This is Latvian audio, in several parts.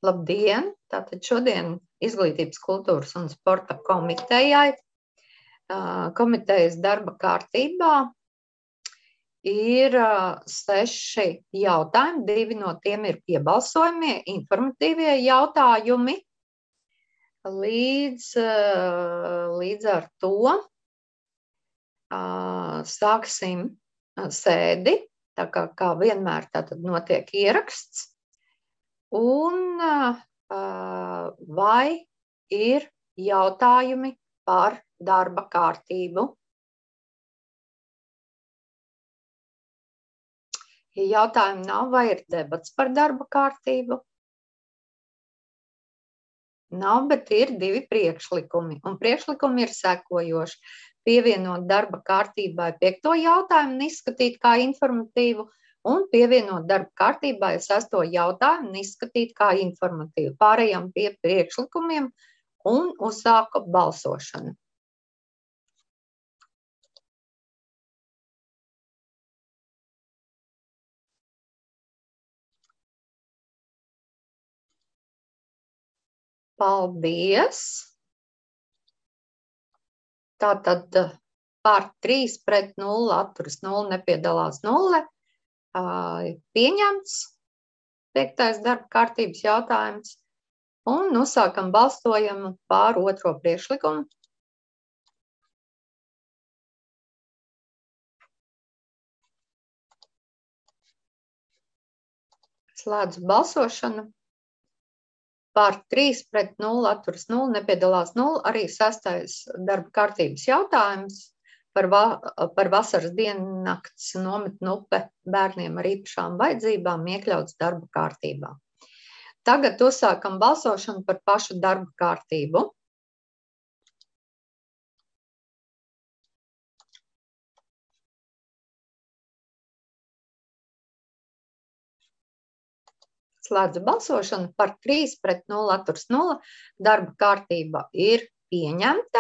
Labdien! Tātad šodien Izglītības, kultūras un sporta komitejai, komitejas darba kārtībā ir 6 jautājumi. 2 no tiem ir piebalsojumie, informatīvie jautājumi. Līdz ar to sāksim sēdi, tā kā vienmēr tātad notiek ieraksts. Un vai ir jautājumi par darba kārtību? Ja jautājumu nav, vai ir debats par darba kārtību? Nav, bet ir 2 priekšlikumi. Un priekšlikumi ir sekojoši. Pievienot darba kārtībai 5. jautājumu un izskatīt kā informatīvu, un pievienot darba kārtībai 6. jautājumu un izskatīt kā informatīvu. Pārējām pie priekšlikumiem un uzsāku balsošanu. Paldies! Tātad par 3-0, atturas 0, nepiedalās 0. Pieņemts 5. darba kārtības jautājums. Un uzsākam balsojumu par 2. priekšlikumu. Slēdzu balsošanu. Par 3-0, atturas 0, nepiedalās 0. Arī 6. darba kārtības jautājums par vasaras diennakts nometnu upe bērniem ar īpašām vajadzībām iekļauts darba kārtībā. Tagad uzsākam balsošanu par pašu darba kārtību. Slēdzu balsošanu par 3-0, atturas 0. Darba kārtība ir pieņemta.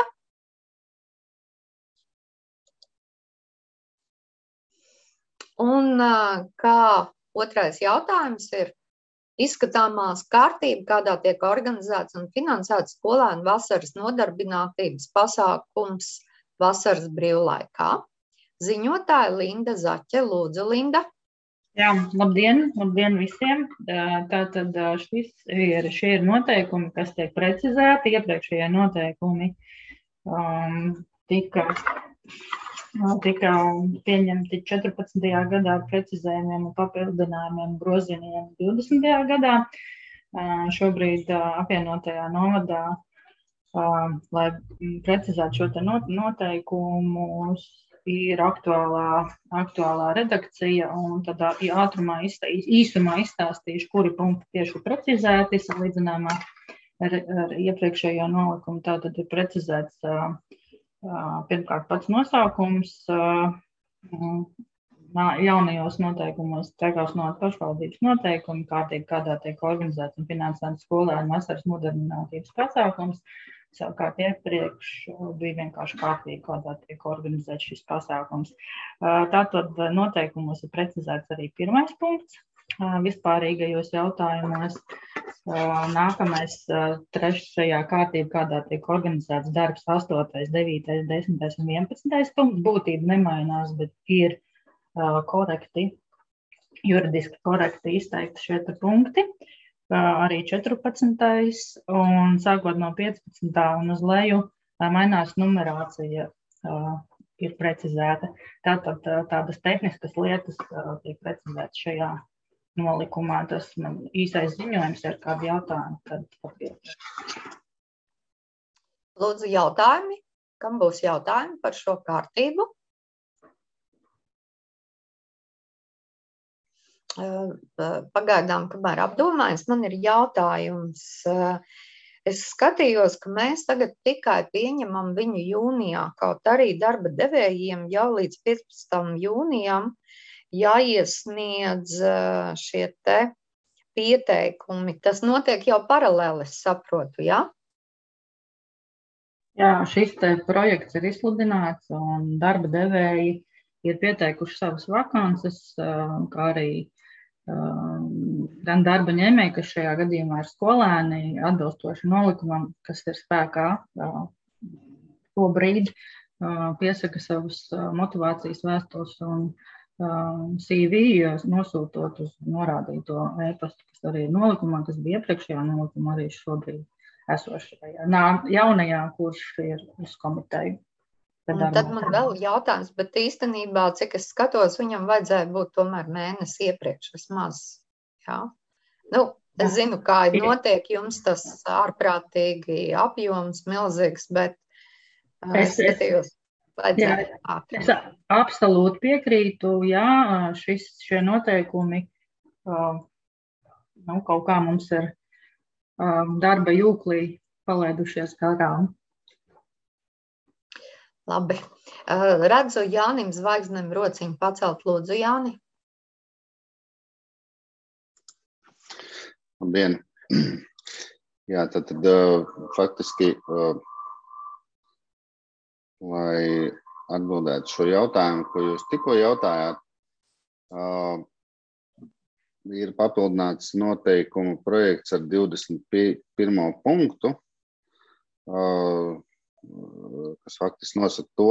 Un kā 2. jautājums ir izskatāmās kārtība, kādā tiek organizēts un finansēts skolēnu vasaras nodarbinātības pasākums vasaras brīvlaikā. Ziņotāja Linda Zaķe. Lūdzu, Linda. Jā, labdien visiem. Tātad šie ir noteikumi, kas tiek precizēti. Iepriekšējie noteikumi tika pieņemti 14. gadā ar precizējumiem un papildinājumiem grozījumiem 20. gadā. Šobrīd apvienotajā novadā, lai precizētu šo noteikumus, ir aktuālā redakcija, un tad īsumā izstāstīšu, kuri punkti tieši precizēti salīdzinājumā ar iepriekšējo nolikumu. Tātad ir precizēts pirmkārt pats nosaukums, jaunajos noteikumos tiekās no pašvaldības noteikumi, kādā tiek organizēts un finansēts skolēnu vasaras nodarbinātības pasākums. Savukārt iepriekš bija vienkārši kārtīgi, kādā tiek organizēts šis pasākums. Tātad noteikumos ir precizēts arī 1. punkts vispārīgajos jautājumos. Nākamais 3. kārtība, kādā tiek organizēts darbs 8., 9., 10. un 11. punkts. Būtība nemainās, bet ir juridiski korekti izteikti šie punkti. Arī 14. un sākot no 15. un uz leju mainās numerācija, ir precizēta. Tātad tādas tehniskas lietas tiek precizētas šajā nolikumā. Tas man īsais ziņojums ir kādi jautājumi, tad atbildēšu. Lūdzu, jautājumi. Kam būs jautājumi par šo kārtību? Pagaidām, kamēr apdomājas, man ir jautājums. Es skatījos, ka mēs tagad tikai pieņemam viņu jūnijā, kaut arī darba devējiem jau līdz 15. jūnijam jāiesniedz šie te pieteikumi. Tas notiek jau paralēli, es saprotu, jā? Jā, šis te projekts ir izsludināts un darba devēji ir pieteikuši savas vakances, kā arī gan darba ņēmēji, kas šajā gadījumā ir skolēni, atbilstoši nolikumam, kas ir spēkā šobrīd, piesaka savus motivācijas vēstules un CV, nosūtot uz norādīto e-pastu, kas arī ir nolikumā, kas bija iepriekšējā nolikumā, arī šobrīd esošajā jaunajā, kurš ir uz komiteju. Un tad man vēl jautājums, bet īstenībā, cik es skatos, viņam vajadzēja būt tomēr mēnesi iepriekš vismaz. Jā. Nu, es zinu, kā notiek jums tas ārprātīgi apjoms, milzīgs, bet es skatījos, vajadzēja ātri. Es absolūti piekrītu, jā, šie noteikumi kaut kā mums ir darba jūklī palaidušies garām. Labi. Redzu Jānim zvaigznem rociņu pacelt. Lūdzu, Jāni. Labdien. Jā, tad faktiski, lai atbildētu šo jautājumu, ko jūs tikko jautājāt, ir papildināts noteikumu projekts ar 21. punktu, kas faktiski nosaka to,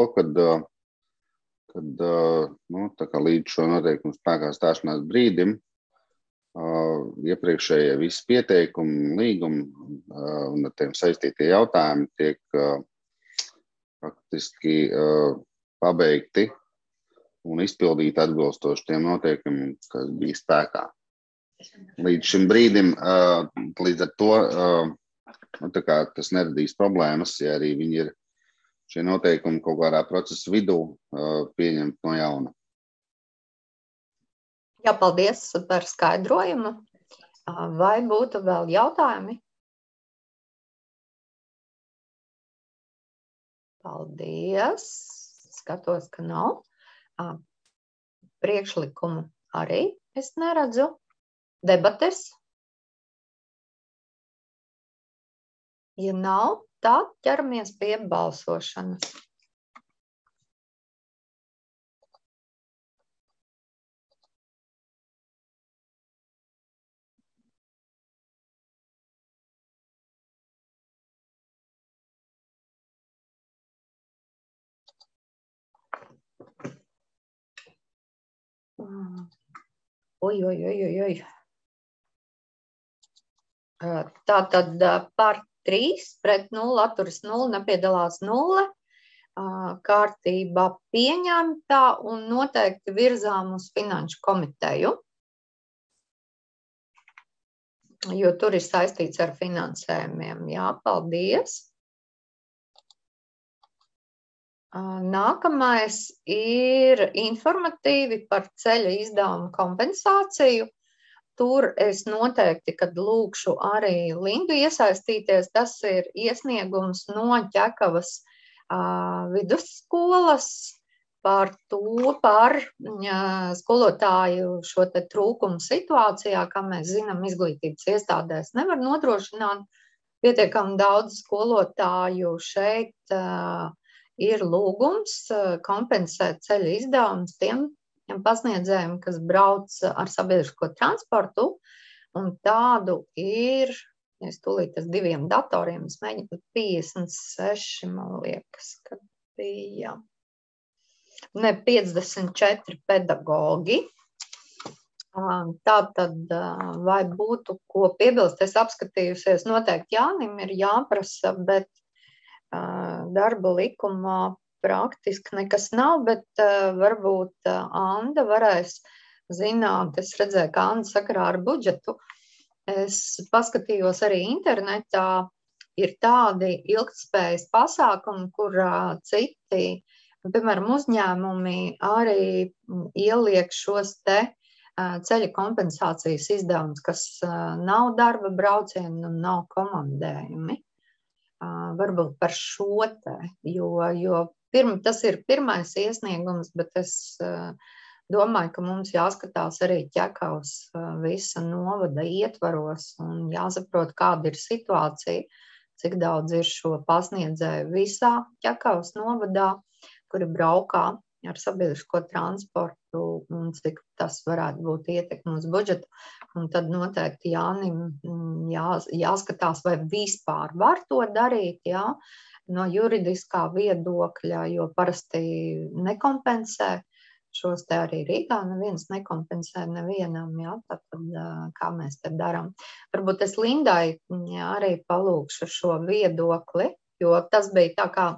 ka līdz šo noteikumu spēkā stāšanās brīdim iepriekšējie visi pieteikumi, līgumi un ar tiem saistītie jautājumi tiek faktiski pabeigti un izpildīti atbilstoši tiem noteikumiem, kas bija spēkā. Līdz šim brīdim, līdz ar to, tas neradīs problēmas, ja arī viņi ir šie noteikumi kaut kādā procesa vidū pieņemt no jauna. Jā, paldies par skaidrojumu. Vai būtu vēl jautājumi? Paldies. Skatos, ka nav. Priekšlikumu arī es neredzu. Debates? Ja nav, tad ķeramies pie balsošanas. Oi. Tātad par 3 pret 0, atturas 0, nepiedalās 0. Kārtība pieņemta un noteikti virzām uz finanšu komiteju, jo tur ir saistīts ar finansējumiem. Jā, paldies. Nākamais ir informatīvi par ceļa izdevumu kompensāciju. Tur es noteikti, kad lūkšu arī Lindu iesaistīties, tas ir iesniegums no Ķekavas vidusskolas par skolotāju šo te trūkumu situācijā, kā mēs zinām, izglītības iestādēs nevar nodrošināt pietiekami daudz skolotāju. Šeit ir lūgums kompensēt ceļa izdevumus tiem pasniedzējiem, kas brauc ar sabiedrisko transportu, un tādu ir, es tūlīt ar 2 datoriem, es mēģinu 56, man liekas, ka bija, 54 pedagogi. Tātad, vai būtu ko piebilst, es apskatījusies, noteikti Jānim ir jāprasa, bet darba likumā praktiski nekas nav, bet varbūt Anda varēs zināt, es redzēju, ka Anda sakarā ar budžetu. Es paskatījos arī internetā, ir tādi ilgtspējas pasākumi, kur citi, piemēram, uzņēmumi arī ieliek šos te ceļa kompensācijas izdevumus, kas nav darba braucieni un nav komandējumi. Varbūt par šo te, jo tas ir pirmais iesniegums, bet es domāju, ka mums jāskatās arī Ķekavas visa novada ietvaros un jāsaprot, kāda ir situācija, cik daudz ir šo pasniedzēju visā Ķekavas novadā, kuri braukā ar sabiedrisko transportu un cik tas varētu būt ietekme uz budžetu. Un tad noteikti Jānim jāskatās, vai vispār var to darīt, jā, no juridiskā viedokļa, jo parasti nekompensē. Šos te arī Rīgā neviens nekompensē nevienam, jā, tad kā mēs te darām. Varbūt es Lindai arī palūkšu šo viedokli, jo tas bija tā kā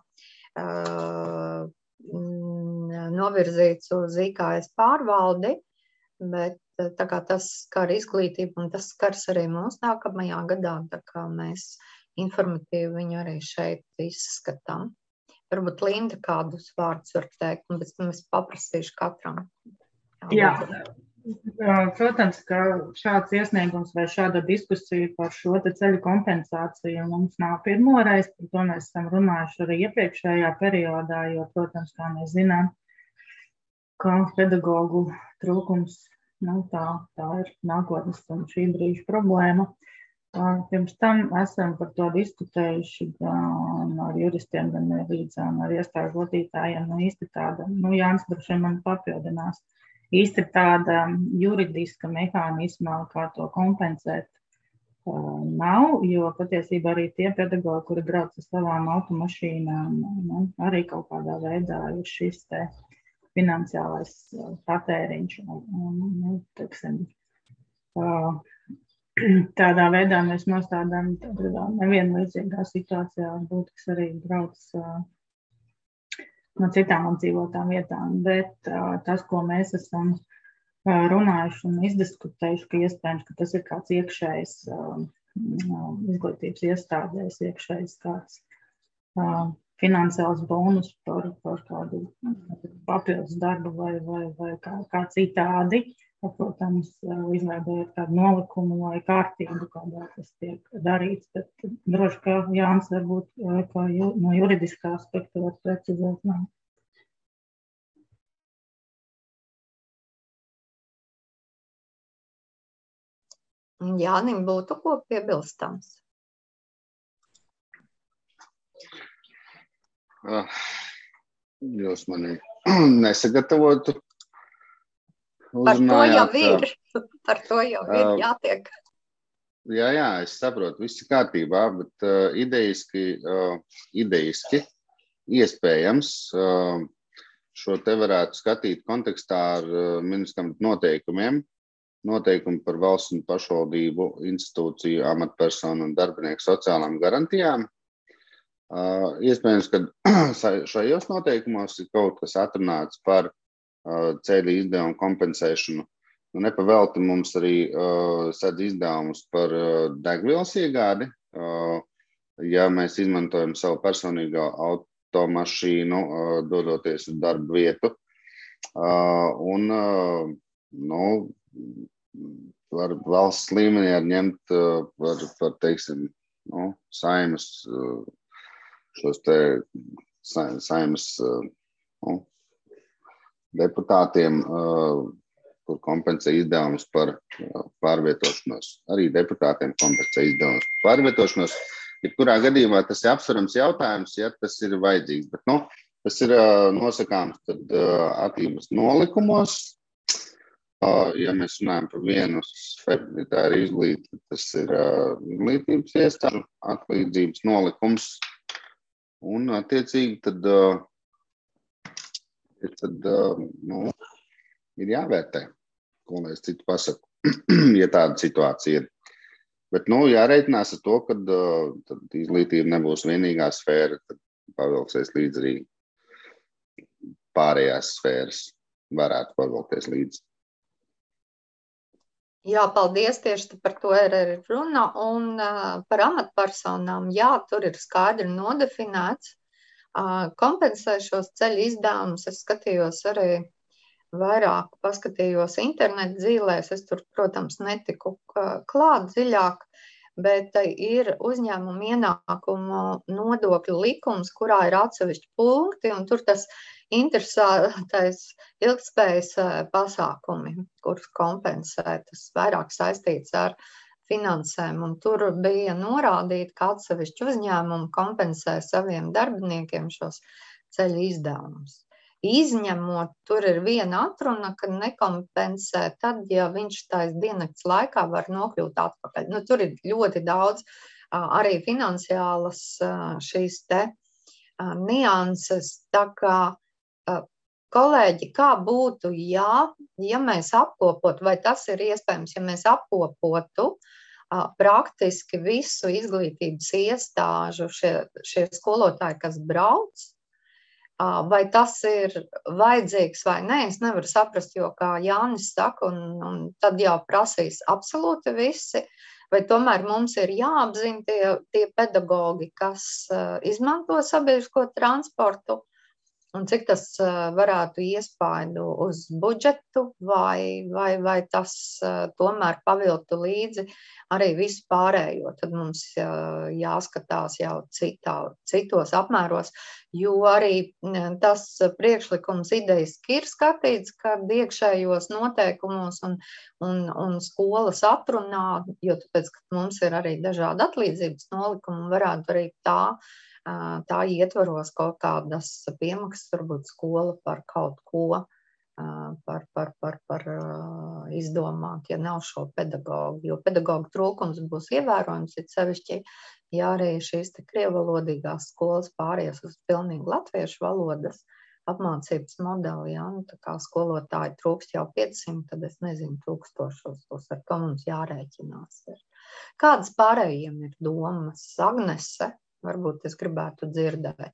novirzīts uz IKS pārvaldi, bet tā kā tas skar izglītību un tas skars arī mūs nākamajā gadā, tā kā mēs informatīvi viņu arī šeit izskatām. Varbūt Linda kādus vārdus var teikt, un pēc tam es paprasīšu katram. Jā, protams, ka šāds iesniegums vai šāda diskusija par šo te ceļu kompensāciju mums nav pirmoreiz, par to mēs esam runājuši arī iepriekšējā periodā, jo, protams, kā mēs zinām, ka pedagogu trūkums, tā ir nākotnes un šī brīža problēma. Pirms tam esam par to diskutējuši gan ar juristiem, gan ar iestāžu vadītājiem. Īsti tāda, Jānis droši vien man papildinās, īsti tāda juridiska mehānisma, kā to kompensēt, nav, jo patiesībā arī tie pedagogi, kuri brauc ar savām automašīnām, arī kaut kādā veidā ir šis te finansiālais patēriņš. Tādā veidā mēs nostādām nevienlīdzīgā situācijā, varbūt, kas arī brauc no citām apdzīvotām vietām. Bet tas, ko mēs esam runājuši un izdiskutējuši, ka iespējams, ka tas ir kāds iekšējs izglītības iestādēs, iekšējs kāds finansiāls bonus par kādu papildus darbu vai kā citādi. Protams, izveidojot kādu nolikumu vai kārtību, kādā tas tiek darīts, bet droši, ka Jānis varbūt no juridiskā aspekta var precizēt. Jānim būtu ko piebilstams? Jūs mani nesagatavotu. Par to jau ir jātiek. Jā, es saprotu, viss ir kārtībā, bet idejiski iespējams šo te varētu skatīt kontekstā ar ministram noteikumiem, noteikumi par valsts un pašvaldību institūciju, amatpersonu un darbinieku sociālām garantijām. Iespējams, ka šajos noteikumos ir kaut kas atrunāts par ceļu izdevumu kompensēšanu. Nepavelti mums arī sedz izdevumus par degvielas iegādi, ja mēs izmantojam savu personīgo automašīnu, dodoties uz darba vietu. Un, var valsts līmenī ņemt par teiksim, saimas, šos te saimas, deputātiem, kur kompensē izdevumus par pārvietošanos. Arī deputātiem kompensē izdevumus par pārvietošanos. Jebkurā gadījumā tas ir apsverams jautājums, ja tas ir vajadzīgs. Bet, tas ir nosakāms tad attīstības nolikumos. Ja mēs runājam par vienu sfēru, tā ir izglītība, tas ir izglītības iestāžu atlīdzības nolikums. Un attiecīgi tad ir jāvērtē, ko es citu pasaku, ja tāda situācija ir. Bet, jāreikinās ar to, ka izglītība nebūs vienīgā sfēra, tad pavilksies līdz arī pārējās sfēras varētu pavilkties līdz. Jā, paldies, tieši par to ir arī runa. Un par amatpersonām, jā, tur ir skaidri nodefinēts. Kompensēšos ceļu izdevumus, es skatījos arī vairāk, paskatījos internetu dzīlēs, es tur, protams, netiku klāt dziļāk, bet ir uzņēmuma ienākumu nodokļu likums, kurā ir atsevišķi punkti, un tur tas interesētais ilgtspējas pasākumi, kurus kompensē, tas vairāk saistīts ar finansēm, un tur bija norādīti, ka atsevišķi uzņēmumi kompensē saviem darbiniekiem šos ceļu izdevumus. izņemot, tur ir viena atruna, ka nekompensē tad, ja viņš tais diennakts laikā var nokļūt atpakaļ. Nu, tur ir ļoti daudz arī finansiālas šīs te nianses, tā kā kolēģi, kā būtu, ja mēs apkopotu, vai tas ir iespējams, ja mēs apkopotu praktiski visu izglītības iestāžu šie skolotāji, kas brauc, vai tas ir vajadzīgs vai nē, es nevaru saprast, jo, kā Jānis saka, un tad jau prasīs absolūti visi, vai tomēr mums ir jāapzina tie pedagogi, kas izmanto sabiedrisko transportu, un cik tas varētu iespaidu uz budžetu, vai tas tomēr pavilktu līdzi arī visu pārējo. Tad mums jāskatās jau citos apmēros, jo arī tas priekšlikums idejiski ir skatīts, kad iekšējos noteikumos un skolas atrunā, jo tāpēc, ka mums ir arī dažādi atlīdzības nolikumi, varētu arī tā ietvaros kaut kādas piemaksas, varbūt skola par kaut ko, par izdomāt, ja nav šo pedagogu, jo pedagogu trūkums būs ievērojams, it sevišķi, ja arī šīs te krievalodīgās skolas pāries uz pilnīgi latviešu valodas apmācības modeli, ja, nu, tā kā skolotāji trūkst jau 500, tad es nezinu, 1000, ar to mums jārēķinās. Kādas pārējiem ir domas? Agnese? Varbūt es gribētu dzirdēt.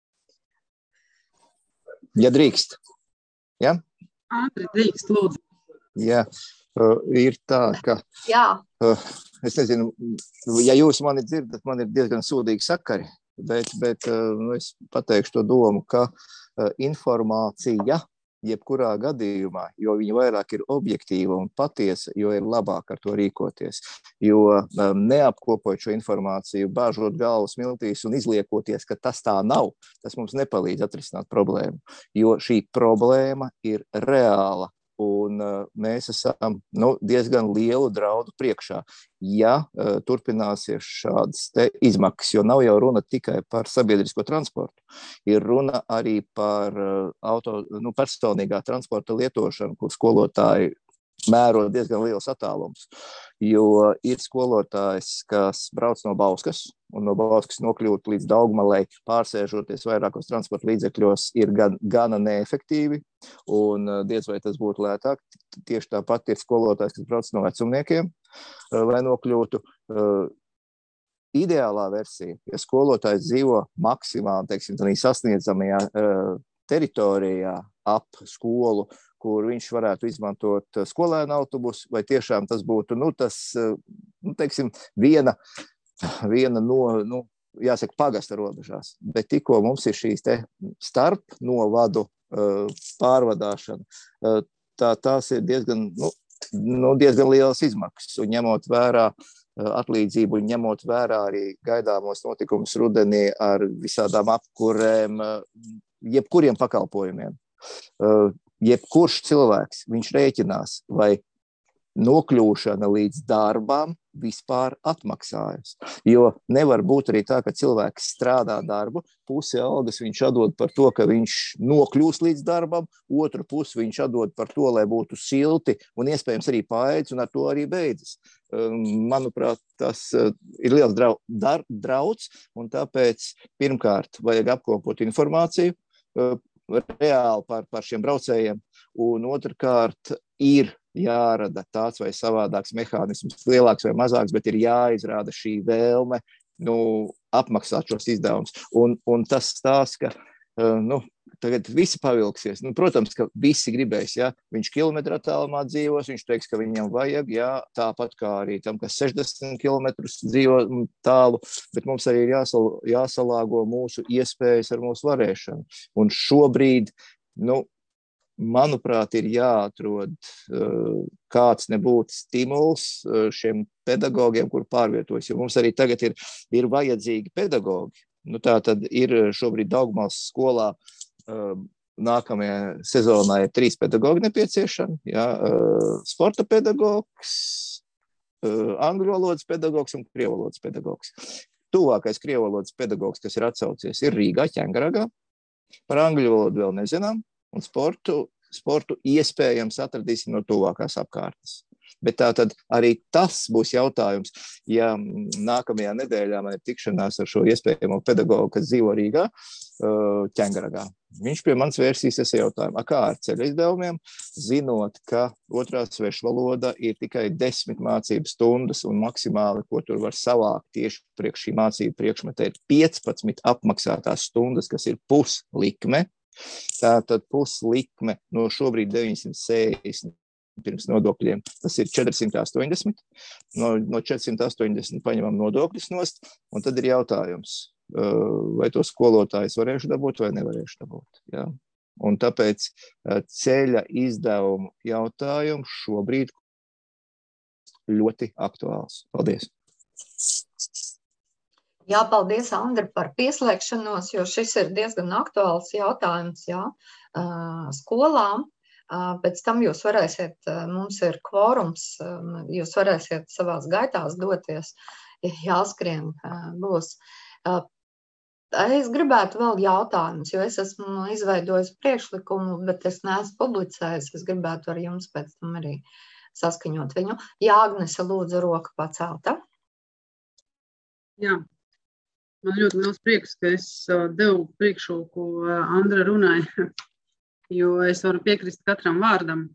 Ja drīkst. Ja? Ātri drīkst, lūdzu. Ja, ir tā, ka... Jā. Es nezinu, ja jūs mani dzirdat, man ir diezgan sūdīgi sakari, bet es pateikšu to domu, ka informācija jebkurā gadījumā, jo viņa vairāk ir objektīva un patiesa, jo ir labāk ar to rīkoties. Jo neapkopot šo informāciju, bāžot galvas miltīs un izliekoties, ka tas tā nav, tas mums nepalīdz atrisināt problēmu. Jo šī problēma ir reāla un mēs esam diezgan lielu draudu priekšā. Ja turpināsies šādas te izmaksas, jo nav jau runa tikai par sabiedrisko transportu, ir runa arī par personīgā transporta lietošanu, kur skolotāji mēro diezgan liels attālums, jo ir skolotājs, kas brauc no Bauskas, un no Bauskas nokļūt līdz Daugmalei, pārsēžoties vairākos transporta līdzekļos, ir gana neefektīvi, un diez vai tas būtu lētāk. Tieši tāpat ir skolotājs, kas brauc no Vecumniekiem, lai nokļūtu. Ideālā versija, ja skolotājs dzīvo maksimāli, teiksim, tādā sasniedzamajā teritorijā ap skolu, kur viņš varētu izmantot skolēnu autobusu, vai tiešām tas būtu, teiksim, viena no, jāsaka, pagasta robežās. Bet tikko mums ir šīs te starp novadu pārvadāšana, tās ir diezgan lielas izmaksas, un ņemot vērā atlīdzību, un ņemot vērā arī gaidāmos notikumus rudenī ar visādām apkurēm, jebkuriem pakalpojumiem. Jebkurš cilvēks, viņš rēķinās, vai nokļūšana līdz darbām vispār atmaksājas. Jo nevar būt arī tā, ka cilvēks strādā darbu, pusi algas viņš atdod par to, ka viņš nokļūst līdz darbam, otru pusi viņš atdod par to, lai būtu silti un iespējams arī paēdis, un ar to arī beidzas. Manuprāt, tas ir liels drauds, un tāpēc pirmkārt vajag apkopot informāciju reāli par šiem braucējiem, un otrkārt ir jārada tāds vai savādāks mehānisms, lielāks vai mazāks, bet ir jāizrāda šī vēlme apmaksāt šos izdevumus. Un tas stāsts, ka tagad visi pavilksies. Protams, ka visi gribēs, ja viņš kilometru attālumā dzīvos, viņš teiks, ka viņam vajag, ja, tāpat kā arī tam, kas 60 kilometrus dzīvo tālu, bet mums arī ir jāsalāgo mūsu iespējas ar mūsu varēšanu. Un šobrīd, manuprāt, ir jāatrod kāds nebūtu stimuls šiem pedagogiem, kur pārvietojas, jo mums arī tagad ir vajadzīgi pedagogi. Tā tad ir šobrīd Daugmals skolā nākamajā sezonā ir 3 pedagogi nepieciešami, ja, sporta pedagogs, angļu valodas pedagogs un krievu valodas pedagogs. Tuvākais krievu valodas pedagogs, kas ir atsaucies, ir Rīgā, Ķengaragā. Par angļu valodu vēl nezinām. un sportu iespējams atradīsim no tuvākās apkārtnes. Bet tā tad arī tas būs jautājums, ja nākamajā nedēļā man ir tikšanās ar šo iespējamo pedagogu, kas dzīvo Rīgā, Ķengaragā. Viņš pie manis vērsīsies jautājumu, kā ar ceļa izdevumiem, zinot, ka otrā svešu valoda ir tikai 10 mācību stundas un maksimāli, ko tur var savākt tieši priekš šī mācību priekšmetē, ir 15 apmaksātās stundas, kas ir puslikme. Tātad puslikme no šobrīd 960 pirms nodokļiem. Tas ir 480. No 480 paņemam nodokļus nost, un tad ir jautājums, vai to skolotājs varēšu dabūt vai nevarēšu dabūt. Ja? Un tāpēc ceļa izdevumu jautājumu šobrīd ļoti aktuāls. Paldies! Jā, paldies, Andri, par pieslēgšanos, jo šis ir diezgan aktuāls jautājums, jā, skolām. Pēc tam jūs varēsiet, mums ir kvorums, jūs varēsiet savās gaitās doties, jāskrien būs. Es gribētu vēl jautājumus, jo es esmu izveidojis priekšlikumu, bet es neesmu publicējis. Es gribētu ar jums pēc tam arī saskaņot viņu. Jā, Agnese, lūdzu, roka pacelta. Jā, man ļoti liels prieks, ka es devu priekšroku Andra runai, jo es varu piekrist katram vārdam.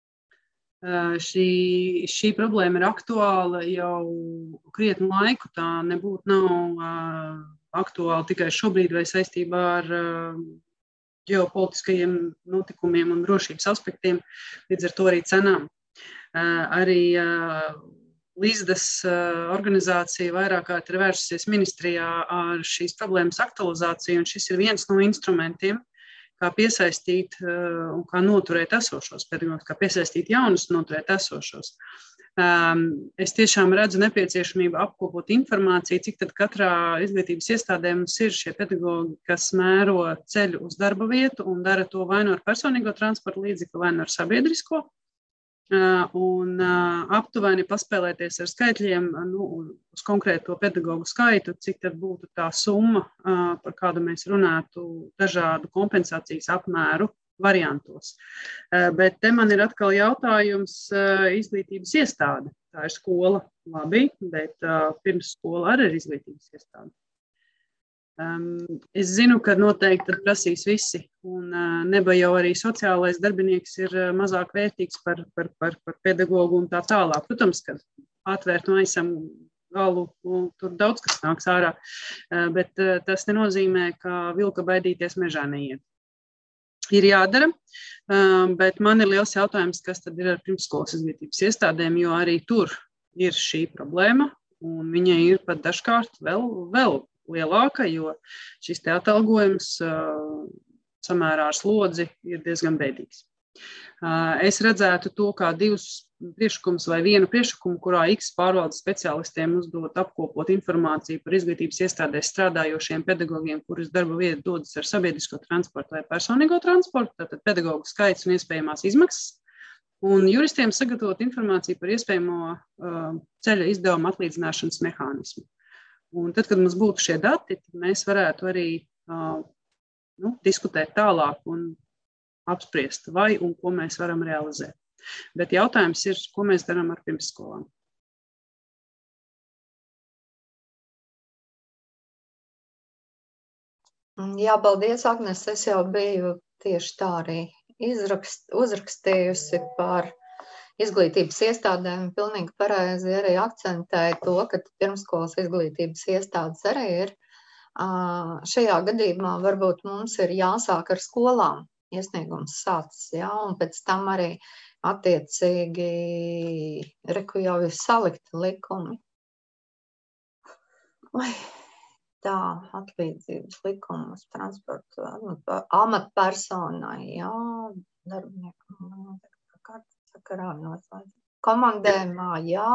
Šī problēma ir aktuāla jau krietnu laiku, tā nav aktuāli tikai šobrīd vai saistībā ar ģeopolitiskajiem notikumiem un drošības aspektiem, līdz ar to arī cenām. Arī Līzdas organizācija vairāk kārt ir vērsusies ministrijā ar šīs problēmas aktualizāciju, un šis ir viens no instrumentiem, kā piesaistīt un kā noturēt esošos pedagogus, kā piesaistīt jaunus un noturēt esošos. Es tiešām redzu nepieciešamību apkopot informāciju, cik tad katrā izglītības iestādē mums ir šie pedagogi, kas mēro ceļu uz darba vietu un dara to vai nu ar personīgo transporta līdzekli, vai nu ar sabiedrisko. Un aptuveni paspēlēties ar skaitļiem uz konkrēto pedagogu skaitu, cik tad būtu tā summa, par kādu mēs runātu dažādu kompensācijas apmēru variantos. Bet te man ir atkal jautājums izglītības iestāde. Tā ir skola, labi, bet pirms skola arī ir izglītības iestāde. Es zinu, ka noteikti tad prasīs visi, un neba jau arī sociālais darbinieks ir mazāk vērtīgs par pedagogu un tā tālāk. Protams, ka atvērt maisam galu, tur daudz kas nāks ārā, bet tas nenozīmē, ka vilka baidīties mežā neiet. Ir jādara, bet man ir liels jautājums, kas tad ir ar pirmsskolas izglītības iestādēm, jo arī tur ir šī problēma, un viņai ir pat dažkārt vēl lielāka, jo šis te atalgojums samērā ar slodzi ir diezgan bēdīgs. Es redzētu to kā divus priekšlikumus vai vienu priekšlikumu, kurā X pārvaldes speciālistiem uzdot apkopot informāciju par izglītības iestādēs strādājošiem pedagogiem, kuras darba vieta dodas ar sabiedrisko transportu vai personīgo transportu, tātad pedagogu skaits un iespējamās izmaksas, un juristiem sagatavot informāciju par iespējamo ceļa izdevumu atlīdzināšanas mehānismu. Un tad, kad mums būtu šie dati, tad mēs varētu arī diskutēt tālāk un apspriest, vai un ko mēs varam realizēt. Bet jautājums ir, ko mēs darām ar pirmsskolām. Jā, paldies, Agnes. Es jau biju tieši tā arī uzrakstījusi par izglītības iestādēm. Pilnīgi pareizi arī akcentēja to, ka pirmsskolas izglītības iestādes arī ir. Šajā gadījumā varbūt mums ir jāsāk ar skolām. Iesniegums sācis, jā, un pēc tam arī attiecīgi reku jau ir salikti likumi. Tā, atlīdzības likumus transportu amatpersonai, jā, darbiniekam, sakarā noslēdz. Komandējumā, jā,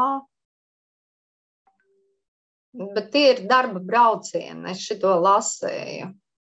bet tie ir darba braucieni, es šito lasēju.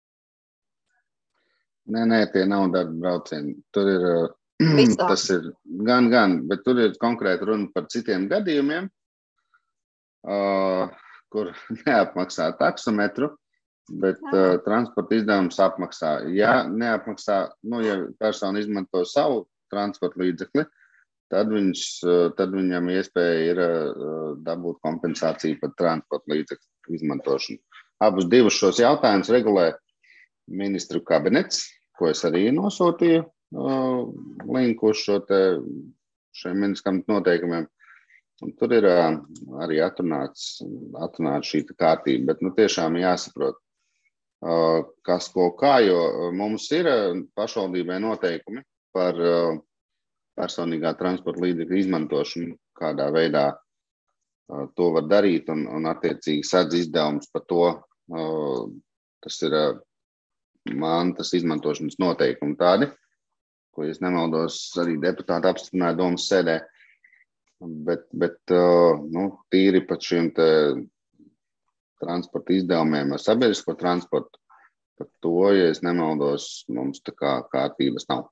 Nē, tie nav darba braucieni. Tur ir, tas ir gan, bet tur ir konkrēti runa par citiem gadījumiem, kur neapmaksā taksometru, Bet transporta izdevums apmaksā. Ja neapmaksā, ja persona izmanto savu transporta līdzekli, tad viņam iespēja ir dabūt kompensāciju par transporta līdzekļu izmantošanu. Abus divus šos jautājumus regulē ministru kabinets, ko es arī nosūtīju linku uz šiem ministru kabineta noteikumiem. Un tur ir arī atrunāts šī kārtība, bet tiešām jāsaprot, kas ko kā, jo mums ir pašvaldībai noteikumi par personīgā transporta līdzekļa izmantošanu, kādā veidā to var darīt un attiecīgi sadz izdevums par to. Tas ir mantas izmantošanas noteikumi tādi, ko, es nemaldos, arī deputāti apstiprināja domas sēdē. Bet tīri pat šiem te transporta izdevumiem ar sabiedrisko transportu, par to, ja es nemaldos, mums tā kā kārtības nav.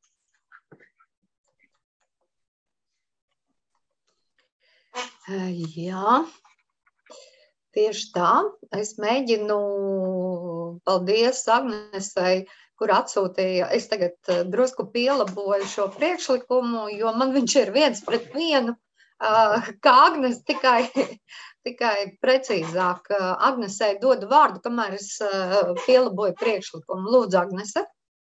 Jā, tieši tā. Es mēģinu, paldies Agnesei, kur atsūtīja, es tagad drusku pielaboju šo priekšlikumu, jo man viņš ir 1:1, kā Agnes, tikai precīzāk. Agnesei dodu vārdu, kamēr es pielaboju priekšlikumu. Lūdzu, Agnese.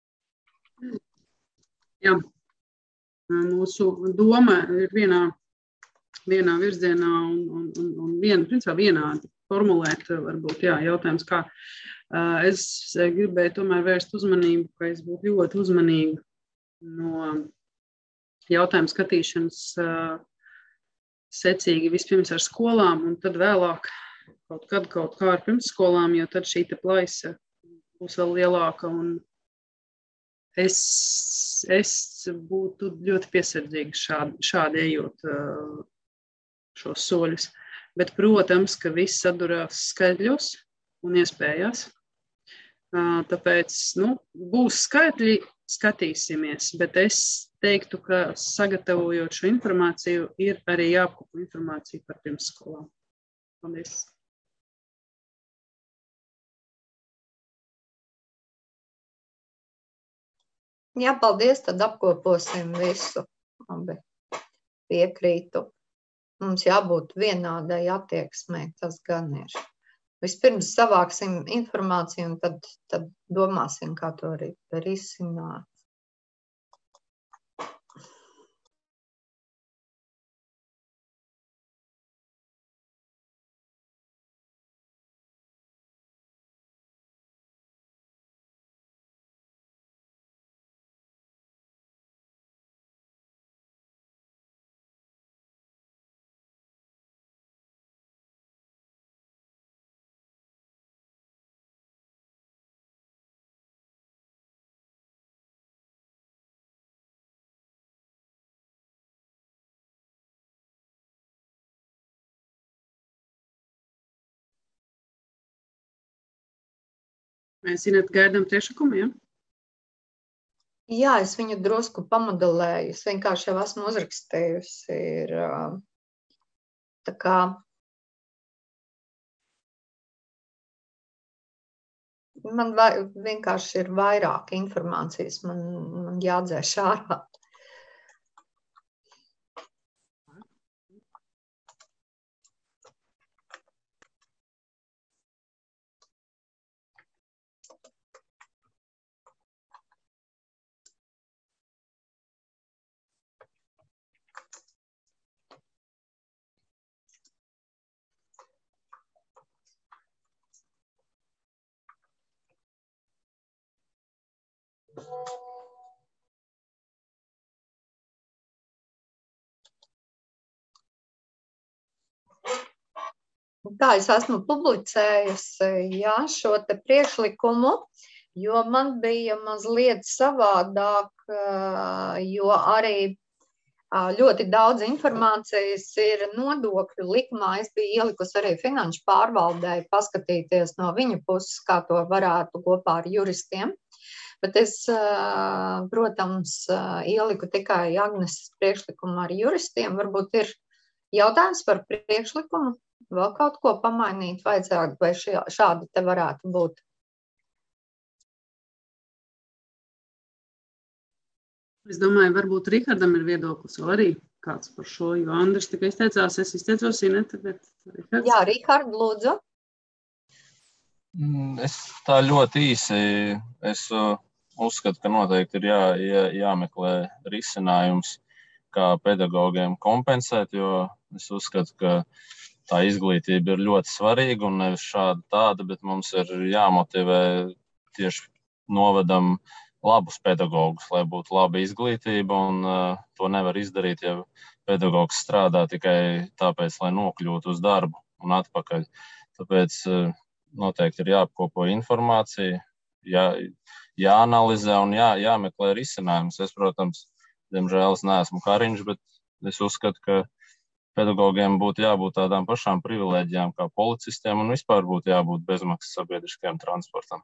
Jā, mūsu doma ir vienā virzienā un principā vienādi formulēt, varbūt, jautājums, kā. Es gribēju tomēr vērst uzmanību, ka es būtu ļoti uzmanīga no jautājumu skatīšanas secīgi vispirms ar skolām un tad vēlāk kaut kā ar pirmsskolām, jo tad šī te plaisa būs vēl lielāka un es būtu ļoti piesardzīga šādi ejot šos soļus. Bet, protams, ka viss sadurās skaidļos un iespējās. Tāpēc, būs skaitļi, skatīsimies, bet es teiktu, ka sagatavojot šo informāciju, ir arī jāapkopo informācija par pirmsskolām. Paldies. Jā, paldies, tad apkoposim visu. Labi, piekrītu. Mums jābūt vienādai attieksmei, tas gan ir. Vispirms savāksim informāciju un tad domāsim, kā to arī risināt. Mēs gaidām priekšlikumu, ja? Jā, es viņu drusku pamodelēju. Es vienkārši jau esmu uzrakstījusi. Tā kā man vienkārši ir vairāk informācijas. Man jādzēš ārā. Tā es esmu publicējusi šo te priekšlikumu, jo man bija mazliet savādāk, jo arī ļoti daudz informācijas ir nodokļu likumā. Es biju ielikusi arī finanšu pārvaldei paskatīties no viņa puses, kā to varētu kopā ar juristiem. Bet es, protams, ieliku tikai Agneses priekšlikumu ar juristiem. Varbūt ir jautājums par priekšlikumu, vēl kaut ko pamainīt vajadzētu, vai šādi te varētu būt. Es domāju, varbūt Rihardam ir viedoklis vēl arī kāds par šo, jo Andris tikai izteicās, es izteicos, Ineta, bet Rihards. Jā, Rihard, lūdzu. Es tā ļoti īsi, es uzskatu, ka noteikti ir jāmeklē risinājums, kā pedagogiem kompensēt, jo es uzskatu, ka tā izglītība ir ļoti svarīga un nevis šāda tāda, bet mums ir jāmotivē tieši novadam labus pedagogus, lai būtu laba izglītība, un to nevar izdarīt, ja pedagogs strādā tikai tāpēc, lai nokļūtu uz darbu un atpakaļ. Tāpēc noteikti ir jāapkopo informācija, jāanalizē un jāmeklē risinājums. Es, protams, diemžēl es neesmu Kariņš, bet es uzskatu, ka pedagogiem būtu jābūt tādām pašām privilēģijām kā policistiem un vispār būtu jābūt bezmaksas sabiedriskajam transportam.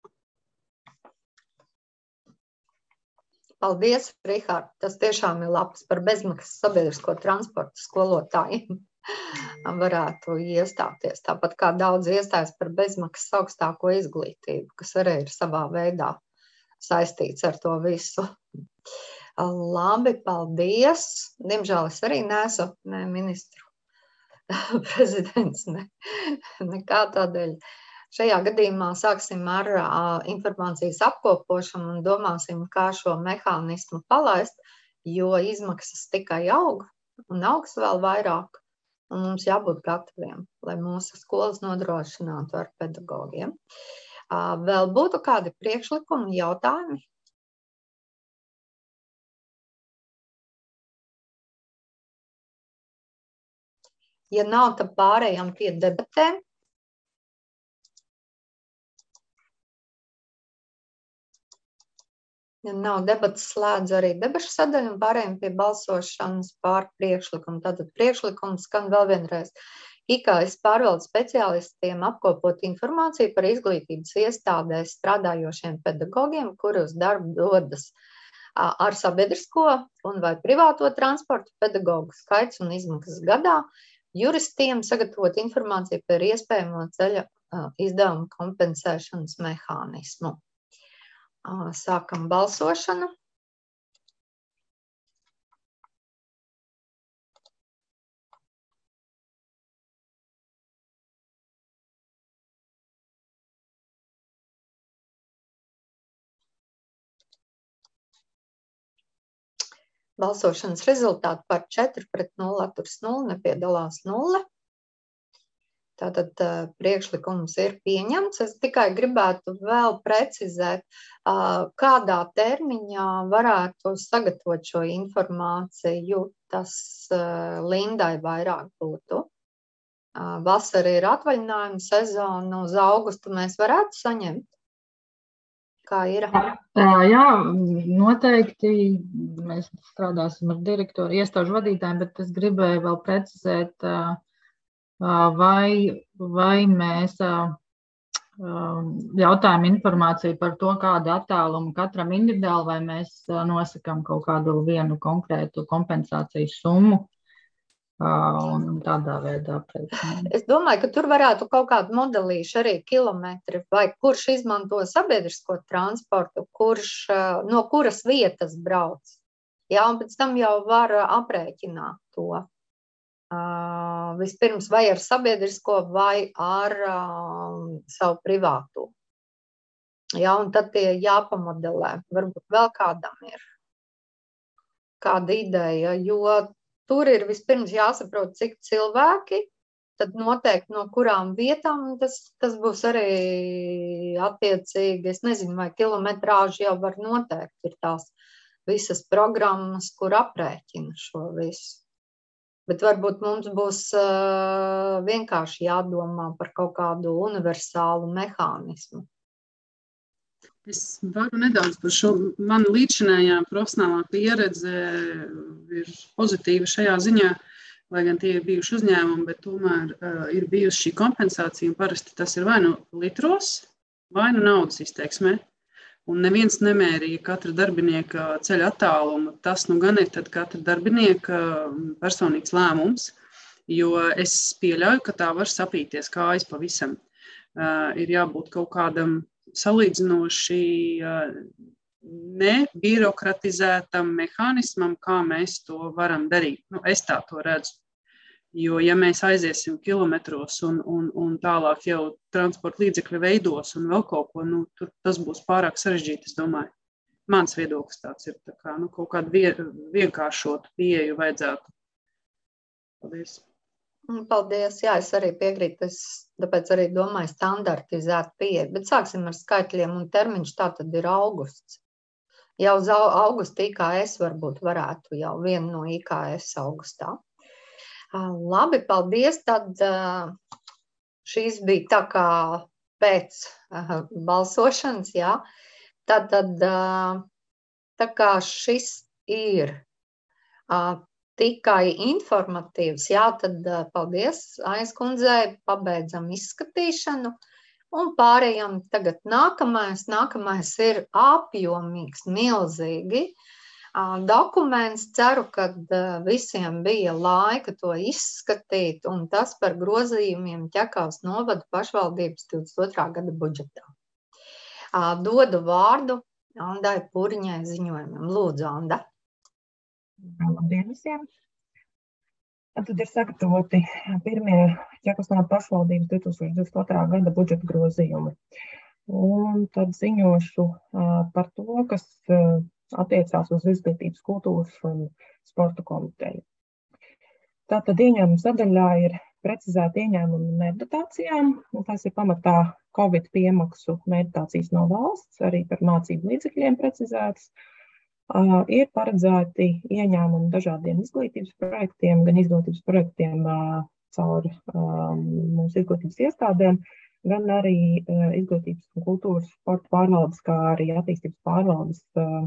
Paldies, Rihard. Tas tiešām ir labs par bezmaksas sabiedrisko transportu skolotājiem. Varētu iestāties. Tāpat kā daudz iestājas par bezmaksas augstāko izglītību, kas arī ir savā veidā saistīts ar to visu. Labi, paldies. Diemžēl es arī neesmu ministru prezidents, nekā tādēļ. Šajā gadījumā sāksim ar informācijas apkopošanu un domāsim, kā šo mehānismu palaist, jo izmaksas tikai aug un augs vēl vairāk. Un mums jābūt gataviem, lai mūsu skolas nodrošinātu ar pedagogiem. Vēl būtu kādi priekšlikumi, jautājumi? Ja nav, tad pārējām pie debatēm. Ja nav debatas, slēdz arī debašu sadaļu un pārējiem pie balsošanas pār priekšlikumu. Tātad priekšlikums skan vēl vienreiz. IKS pārvaldes speciālistiem apkopot informāciju par izglītības iestādēs strādājošiem pedagogiem, kuri uz darbu dodas ar sabiedrisko un vai privāto transportu pedagogu skaits un izmaksas gadā, juristiem sagatavot informāciju par iespējamo ceļa izdevumu kompensēšanas mehānismu. Sākam balsošanu. Balsošanas rezultāti par 4-0 atturas 0, nepiedalās 0. Tātad priekšlikums ir pieņemts. Es tikai gribētu vēl precizēt, kādā termiņā varētu sagatavot šo informāciju. Tas Lindai vairāk būtu. Vasara ir atvaļinājuma sezona, uz augustu mēs varētu saņemt. Kā ir? Jā, noteikti mēs strādāsim ar direktoru, iestāžu vadītājiem, bet es gribēju vēl precizēt, vai mēs jautājam informāciju par to, kāda attāluma katram individuāli, vai mēs nosakam kaut kādu vienu konkrētu kompensācijas summu un tādā veidā. Es domāju, ka tur varētu kaut kādu modelīšu arī kilometri, vai kurš izmanto sabiedrisko transportu, no kuras vietas brauc. Jā, un pēc tam jau var aprēķināt to. Vispirms vai ar sabiedrisko vai ar savu privātu. Jā, un tad tie jāpamodelē. Varbūt vēl kādam ir kāda ideja, jo tur ir vispirms jāsaprot, cik cilvēki, tad noteikti no kurām vietām tas būs arī attiecīgi. Es nezinu, vai kilometrāži jau var noteikt. Ir tās visas programmas, kur aprēķina šo visu. Bet varbūt mums būs vienkārši jādomā par kaut kādu universālu mehānismu. Es varu nedaudz par šo. Man līdzinājā profesionālā pieredze ir pozitīva šajā ziņā, lai gan tie ir bijuši uzņēmumi, bet tomēr ir bijusi šī kompensācija, un parasti tas ir vai nu litros, vai nu naudas izteiksmē. Un neviens nemērīja katra darbinieka ceļa attālumu. Tas nu gan ir tad katra darbinieka personīgs lēmums, jo es pieļauju, ka tā var sapīties kājas pavisam. Ir jābūt kaut kādam salīdzinoši nebirokratizētam mehānismam, kā mēs to varam darīt. Es tā to redzu. Jo, ja mēs aiziesim kilometros un tālāk jau transporta līdzekļi veidos un vēl kaut ko, tur tas būs pārāk sarežģīti, es domāju. Mans viedoklis tāds ir, tā kā, kaut kādu vienkāršotu pieeju vajadzētu. Paldies. Paldies, jā, es arī piekrītu, tāpēc arī domāju standartizēt pieeju, bet sāksim ar skaitļiem un termiņš tā tad ir augusts. Jau uz augusta IKS varbūt varētu jau vienu no IKS augustā. Labi, paldies, tad šīs bija tā kā pēc balsošanas, jā. Tad tā kā šis ir tikai informatīvs, jā, tad paldies Aizkundzei, pabeidzam izskatīšanu un pārējām tagad nākamais. Nākamais ir apjomīgs, milzīgi dokuments. Ceru, ka visiem bija laika to izskatīt, un tas par grozījumiem Ķekavas novada pašvaldības 22. gada budžetā. Dodu vārdu Andai Puriņai ziņojumam. Lūdzu, Anda. Labdien visiem! Tad ir sagatavoti pirmie Ķekavas novada pašvaldības 2022. gada budžeta grozījumi. Un tad ziņošu par to, kas attiecās uz izglītības, kultūras un sporta komiteju. Tātad ieņēmuma sadaļā ir precizēti ieņēmumi mērķdotācijām, un tas ir pamatā Covid piemaksu mērķdotācijas no valsts, arī par mācību līdzekļiem precizētas. Ir paredzēti ieņēmumi dažādiem izglītības projektiem, gan izglītības projektiem caur mūsu izglītības iestādēm, gan arī izglītības un kultūras sporta pārvaldes, kā arī attīstības pārvaldes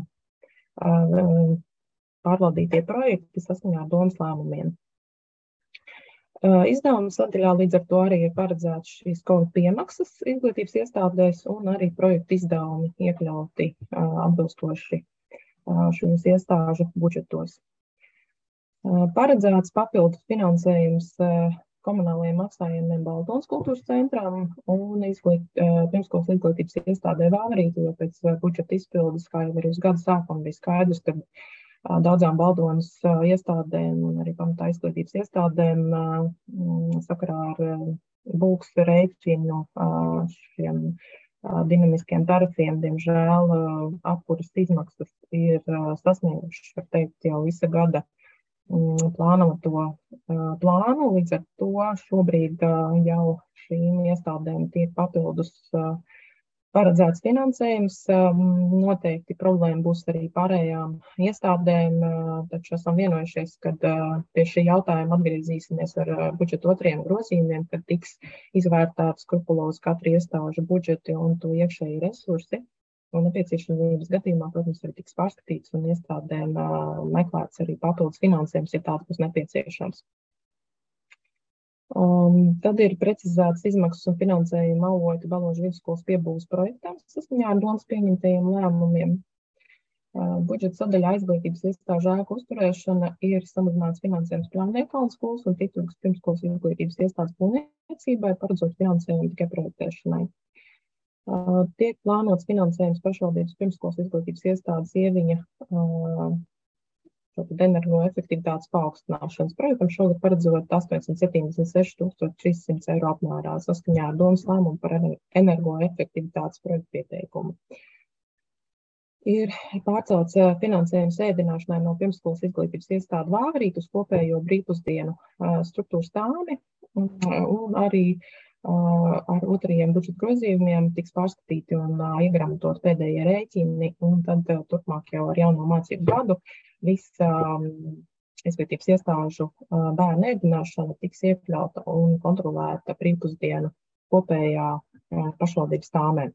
pārvaldītie projekti saskaņā ar domas lēmumiem. Izdevuma sadaļā līdz ar to arī ir paredzēts šīs Covid piemaksas izglītības iestādēs un arī projektu izdevumi iekļauti atbilstoši šīs iestāžu budžetos. Paredzēts papildus finansējums komunālajiem maksājumiem Baltons kultūras centram un pirmskolas izglītības iestādē Vāverīte, jo pēc budžeta izpildes, kā jau arī uz gada sākuma bija skaidrs, ka daudzām Baldonas iestādēm un arī pamatā izglītības iestādēm sakarā ar būks rēķinu šiem dinamiskiem tarifiem, diemžēl apkuras izmaksas ir sasniegušas, var teikt, jau visa gada plānoto plānu. Līdz ar to šobrīd jau šīm iestādēm tiek papildus paredzēts finansējums. Noteikti problēma būs arī pārējām iestādēm, taču esam vienojušies, ka pie šī jautājuma atgriezīsimies ar budžeta otriem grozījumiem, kad tiks izvērtēts skrupulozi katru iestāžu budžeti un to iekšēji resursi. Un nepieciešamības gadījumā, protams, arī tiks pārskatīts un iestādēm meklēts arī papildus finansējums, ja tāds būs nepieciešams. Tad ir precizēts izmaksas un finansējuma avoti Baložu vidusskolas piebūves projektām saskaņā ar domas pieņemtajiem lēmumiem. Budžeta sadaļā izglītības iestāžu ēku uzturēšana ir samazināts finansējums Plānniekalna skolas un Tīturgas pirmskolas izglītības iestādes būvniecībai, paredzot finansējumu tikai projektēšanai. Tiek plānots finansējums pašvaldības pirmskolas izglītības iestādes Ieviņa energoefektivitātes paaugstināšanas projektam, šogad paredzot 876 300 eiro apmērā saskaņā ar domas lēmumu par energoefektivitātes projektu pieteikumu. Ir pārcelts finansējums ēdināšanai no pirmskolas izglītības iestāde Vāverīte uz kopējo brīvpusdienu struktūras tāmi, un arī ar otrajiem budžeta grozījumiem tiks pārskatīti un iegramatot pēdējie rēķini, un tad turpmāk jau ar jauno mācību gadu visa izglītības iestāžu bērnu ēdināšana tiks iekļauta un kontrolēta brīvpusdienu kopējā pašvaldības tāmē.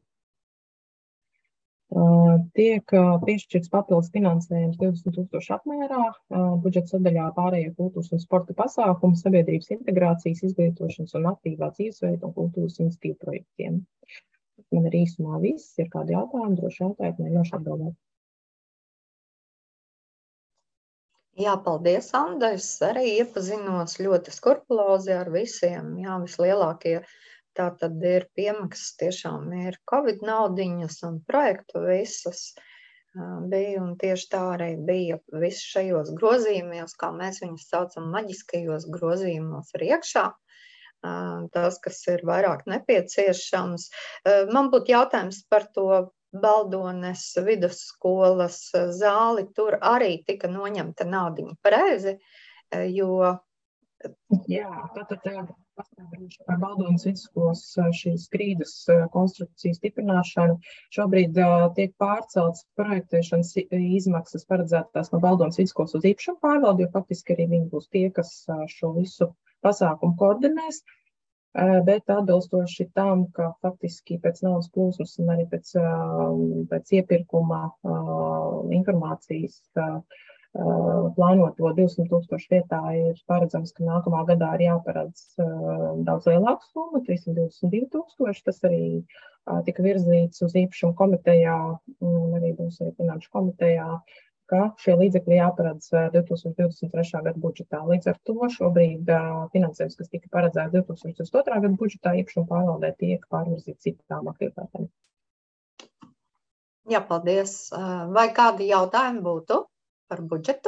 Tiek piešķirts papildus finansējums 20 000 apmērā, budžeta sadaļā pārējie kultūras un sporta pasākumi, sabiedrības integrācijas, izglītošanas un aktīvā dzīvesveida un kultūras institīvu projektiem. Man ir īsumā viss, ir kādi jautājumi, droši jautājiet, mēģināšu atbildēt. Jā, paldies, Anda. Es arī iepazinos ļoti skrupulozi ar visiem, jā, vislielākie. Tā tad ir piemaksas, tiešām ir Covid naudiņas un projektu visas. bija, un tieši tā arī bija viss šajos grozījumos, kā mēs viņus saucam, maģiskajos grozījumos ir iekšā. Tas, kas ir vairāk nepieciešams. Man būtu jautājums par to Baldones vidusskolas zāli. Tur arī tika noņemta naudiņa pareizi, jo... Jā, tātad par Baldones vidusskolas šīs grīdas konstrukcijas stiprināšanu šobrīd tiek pārcelts projektēšanas izmaksas paredzētās no Baldones vidusskolas uz īpašumu pārvaldi, jo faktiski arī viņi būs tie, kas šo visu pasākumu koordinēs, bet atbilstoši tam, ka faktiski pēc naudas plūsmas un arī pēc iepirkuma informācijas plānoto 200,000 vietā ir paredzams, ka nākamā gadā ir jāparedz daudz lielāku summu, 322,000. Tas arī tika virzīts uz īpašumu komitejā un arī būs arī finanšu komitejā, ka šie līdzekļi jāparedz 2023. gada budžetā. Līdz ar to šobrīd finansējums, kas tika paredzēts 2022. gada budžetā, īpašumu pārvaldē tiek pārvirzīts citām aktivitātēm. Jā, paldies. Vai kādi jautājumi būtu par budžetu?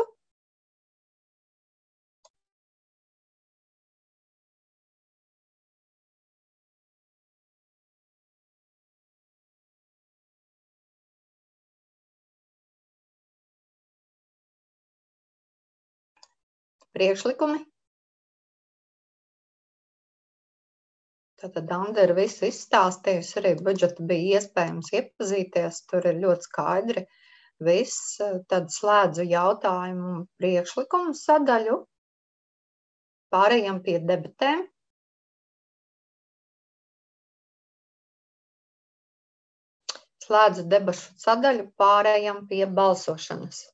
Priekšlikumi? Tātad Anda ir visu izstāstījusi, arī budžetu bija iespējams iepazīties, tur ir ļoti skaidri viss, tad slēdzu jautājumu priekšlikumu sadaļu, pārējām pie debatēm. Slēdzu debašu sadaļu, pārējām pie balsošanas.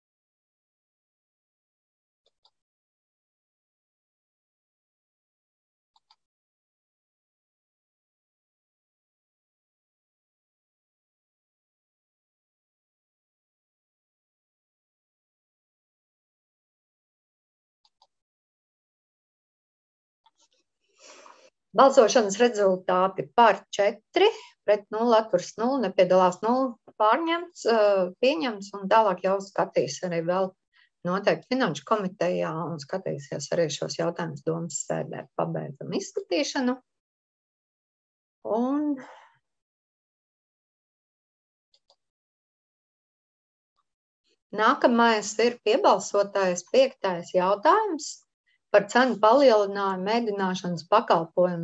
Balsošanas rezultāti par 4, pret 0, atturs 0, nepiedalās 0, pieņemts, un tālāk jau skatīs arī vēl noteikti finanšu komitejā un skatīsies arī šos jautājumus domas sēdē. Pabeidzam izskatīšanu. Un nākamais ir piebalsotais 5. jautājums par cenu palielinājumu mēdināšanas pakalpojumu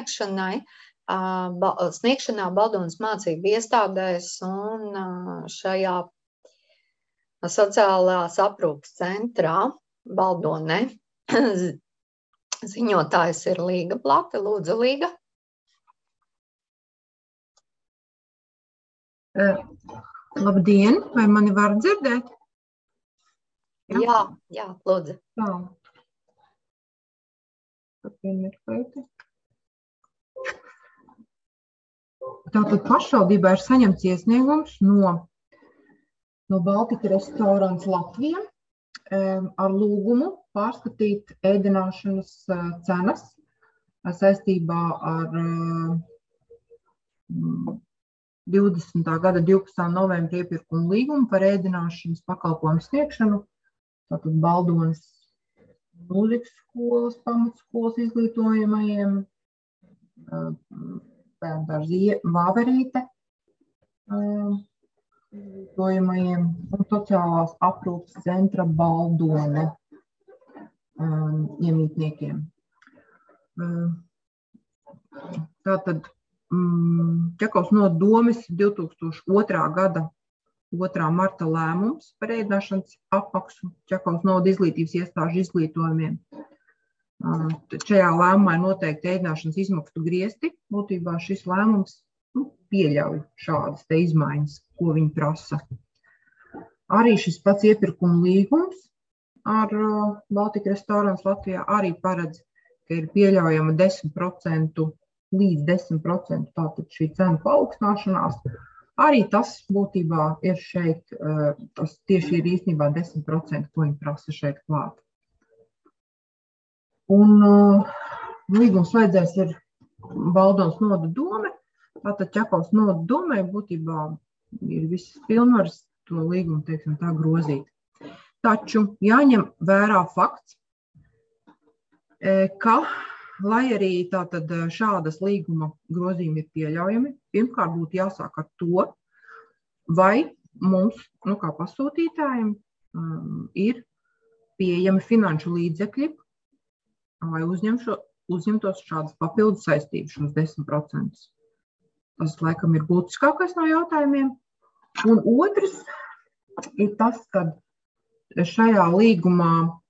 sniegšanā Baldones mācību iestādēs un šajā sociālās aprūpes centrā Baldonē. Ziņotājs ir Līga Plate. Lūdzu, Līga. Labdien, vai mani var dzirdēt? Jā, lūdzu. Tā. Tātad pašvaldībā ir saņemts iesniegums no Baltika Restorāns Latvija ar lūgumu pārskatīt ēdināšanas cenas saistībā ar 20. gada 12. novembra iepirkuma līgumu par ēdināšanas pakalpojumu sniegšanu. Tātad Baldones mūzikas skolas, pamatskolas izglītojamajiem, bērndārza Vāverīte izglītojamajiem un sociālās aprūpes centra Baldone iemītniekiem. Tātad Čakovs nodomes 2002. gada 2. marta lēmums par ēdināšanas apmaksu Čakovs novada izglītības iestāžu izglītojumiem. Šajā lēmumā ir noteikti ēdināšanas izmaksu griezti. Būtībā šis lēmums pieļauj šādas te izmaiņas, ko viņi prasa. Arī šis pats iepirkuma līgums ar Baltika Restorāns Latvijā arī paredz, ka ir pieļaujama 10% līdz 10% tātad šī cenu paaugstināšanās. Arī tas būtībā ir šeit, tas tieši ir īstenībā 10%, ko viņi prasa šeit klāt. Un līgums slēdzējs ir Baldones noda dome. Tātad Čakovs noda domē būtībā ir visas pilnvaras to līgumu, teiksim, tā grozīt. Taču jāņem vērā fakts, ka, lai arī tātad šādas līguma grozījumi ir pieļaujami, pirmkārt būtu jāsāk ar to, vai mums, kā pasūtītājiem, ir pieejami finanšu līdzekļi, lai uzņemtos šādas papildus saistības, šos 10%. Tas, laikam, ir būtiskākais no jautājumiem. Un otrs ir tas, ka šajā līgumā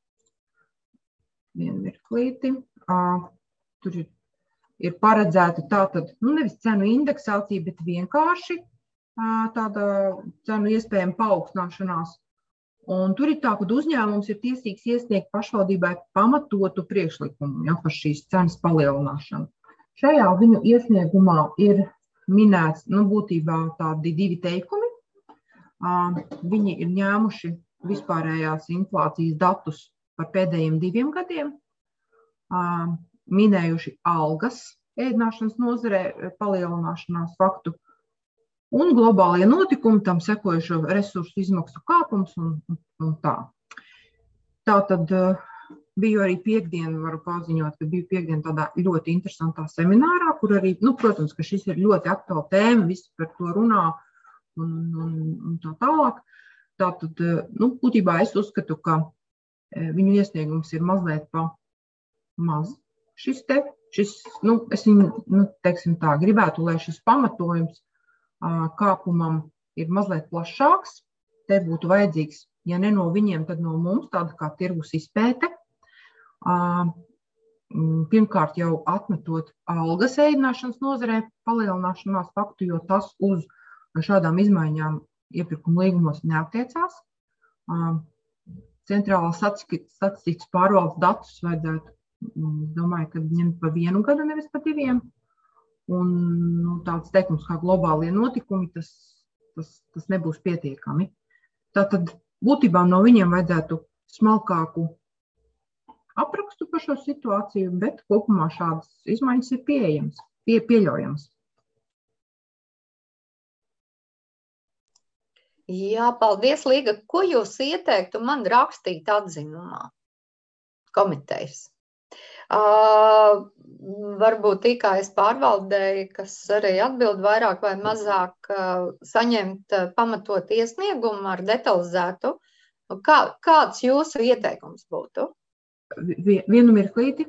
vienmirklīti, tur ir paredzēta tātad, nevis cenu indeksācija, bet vienkārši tāda cenu iespējama paaugstināšanās. Un tur ir tā, ka uzņēmums ir tiesīgs iesniegt pašvaldībai pamatotu priekšlikumu, par šīs cenas palielināšanu. Šajā viņu iesniegumā ir minēts, būtībā tādi 2 teikumi. Viņi ir ņēmuši vispārējās inflācijas datus par pēdējiem 2 gadiem, minējuši algas ēdināšanas nozarē palielināšanās faktu un globālie notikumi, tam sekojušo resursu izmaksu kāpums un tā. Tātad biju arī piekdien, varu paziņot, ka biju piekdien tādā ļoti interesantā seminārā, kur arī, protams, ka šis ir ļoti aktuāla tēma, visi par to runā un tā tālāk. Tātad, būtībā es uzskatu, ka viņu iesniegums ir mazliet pa maz. Es viņu, teiksim tā, gribētu, lai šis pamatojums kāpumam ir mazliet plašāks. Te būtu vajadzīgs, ja ne no viņiem, tad no mums, tāda kā tirgus izpēte. Pirmkārt jau atmetot algas ēdināšanas nozarē palielināšanās faktu, jo tas uz šādām izmaiņām iepirkuma līgumos neattiecās. Centrālās statistikas pārvaldes datus vajadzētu, domāju, ka ņemt pa 1 gadu, nevis pa 2. Un tāds teikums kā globālie notikumi, tas nebūs pietiekami. Tātad būtībā no viņiem vajadzētu smalkāku aprakstu par šo situāciju, bet kopumā šādas izmaiņas ir pieļaujams. Jā, paldies, Līga. Ko jūs ieteiktu man rakstīt atzinumā komitejas? Varbūt IKS pārvaldēji, kas arī atbild vairāk vai mazāk, saņemt pamatot iesniegumu ar detalizētu. Kāds jūsu ieteikums būtu? Vienu mirklīti.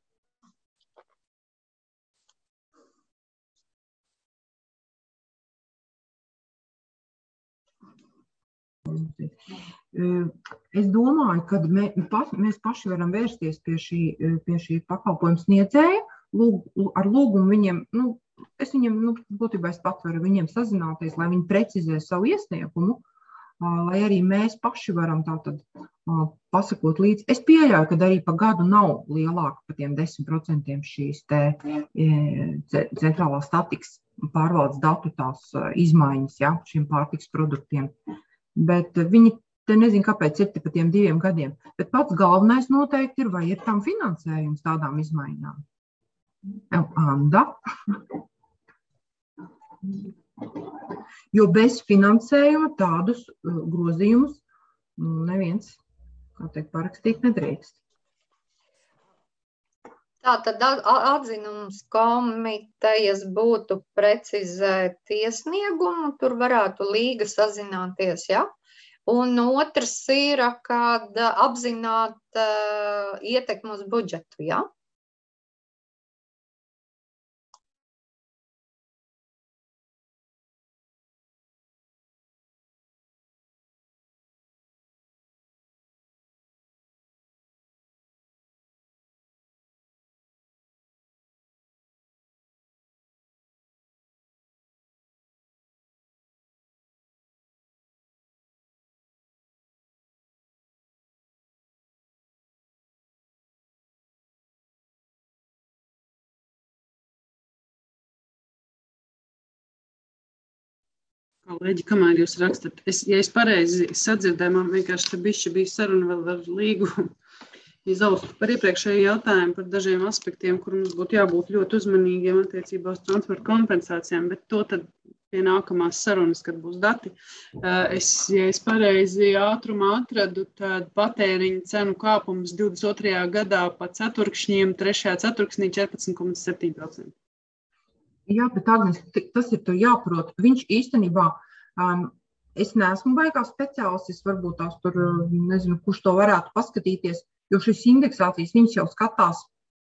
Es domāju, ka mēs paši varam vērsties pie šī pakalpojuma sniedzēja, ar lūgumu viņiem, būtībā es pat varu viņiem sazināties, lai viņi precizē savu iesniegumu, lai arī mēs paši varam tātad pasakot līdzi. Es pieļauju, ka arī pa gadu nav lielāka par tiem 10% šīs centrālās statikas pārvaldes datu tās izmaiņas, šiem pārtiks produktiem. Bet viņi te nezinu, kāpēc ir te pa tiem 2 gadiem. Bet pats galvenais noteikti ir, vai ir tam finansējums tādām izmaiņām. Anda. Jo bez finansējuma tādus grozījumus neviens, parakstīt nedrīkst. Tātad atzinums komitejas būtu precizēt iesniegumu, tur varētu Līga sazināties, Un otrs ir, kad apzināt ietekmi uz budžetu, Kolēģi, kamēr jūs rakstat, ja es pareizi sadzirdēju, man vienkārši bišķi bija saruna vēl ar Līgu izaustu par iepriekšēju jautājumu par dažiem aspektiem, kur mums būtu jābūt ļoti uzmanīgiem attiecībā uz transporta kompensācijām, bet to tad pie nākamās sarunas, kad būs dati. Ja es pareizi ātrumā atradu, tad patēriņa cenu kāpums 22. gadā pa ceturkšņiem, 3. ceturksnī 14,7%. Jā, bet Agnes, tas ir tur jāprot. Viņš īstenībā, es neesmu baigās speciālists, varbūt tās tur, nezinu, kurš to varētu paskatīties, jo šis indeksācijas, viņš jau skatās,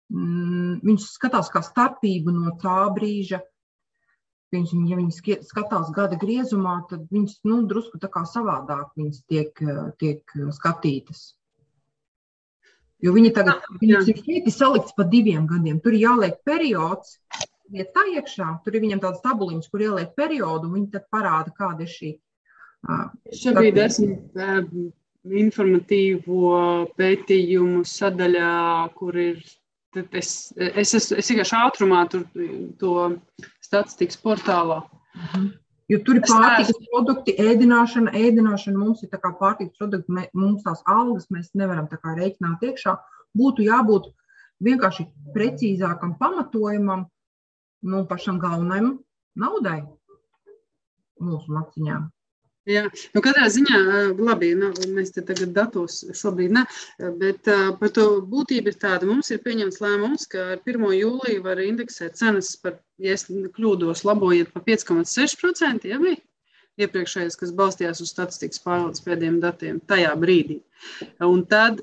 kā starpību no tā brīža. Ja viņi skatās gada griezumā, tad viņas, drusku tā kā savādāk viņas tiek skatītas. Jo viņi tagad, viņas ir salikts pa 2 gadiem. Tur jāliek periods, vietā iekšā, tur ir viņam tāds tabuliņš, kur ieliek periodu, un viņi tad parāda, kāda ir šī. Šobrīd esmu informatīvo pētījumu sadaļā, kur ir, es vienkārši ātrumā tur to statistikas portālā. Jo tur ir pārtikas produkti, ēdināšana mums ir tā kā pārtikas produkti, mums tās algas mēs nevaram tā kā reiķināt iekšā. Būtu jābūt vienkārši precīzākam pamatojumam, pašam galvenajam naudai mūsu maciņām. Jā, katrā ziņā, labi, mēs te tagad datos šobrīd ne, bet par to būtību ir tāda, mums ir pieņemts lēmums, ka ar 1. jūliju var indeksēt cenas par, ja es kļūdos, labojiet par 5,6%, ja bija iepriekšējais, kas balstījās uz statistikas pārvaldes pēdējiem datiem tajā brīdī. Un tad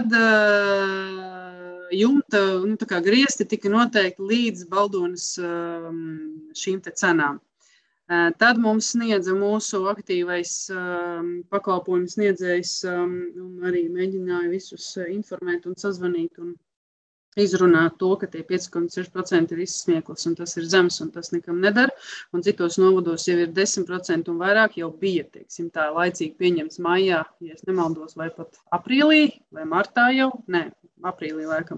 jumta, tā kā griesti tika noteikti līdz Baldonas šīm te cenām. Tad mums sniedza mūsu aktīvais pakalpojumu sniedzējs un arī mēģināja visus informēt un sazvanīt un izrunāt to, ka tie 5,6% ir izsmieklis un tas ir zems un tas nekam nedara. Un citos novados jau ir 10% un vairāk jau bija, teiksim, tā laicīgi pieņemts maijā, ja es nemaldos, vai pat aprīlī vai martā jau, aprīlī laikam.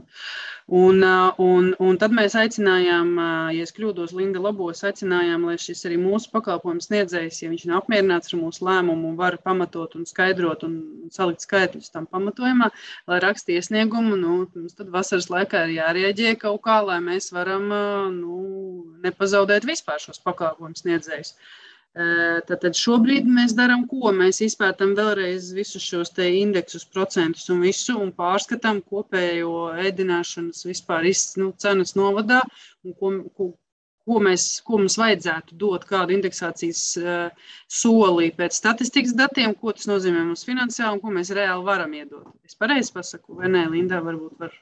Un tad mēs aicinājām, ja es kļūdos, Linda labos, aicinājām, lai šis arī mūsu pakalpojums sniedzējs, ja viņš nav apmierināts ar mūsu lēmumu, var pamatot un skaidrot un salikt skaitļus tam pamatojumā, lai raksta iesniegumu, mums tad vasaras laikā ir jārieģē kaut kā, lai mēs varam nepazaudēt vispār šos pakalpojumus sniedzējus. Tātad šobrīd mēs darām ko? Mēs izpētam vēlreiz visus šos te indeksus, procentus un visu un pārskatām kopējo ēdināšanas vispār cenas novadā un ko mums vajadzētu dot, kādu indeksācijas soli pēc statistikas datiem, ko tas nozīmē mums finansiāli un ko mēs reāli varam iedot. Es pareizi pasaku, vai nē, Linda varbūt var?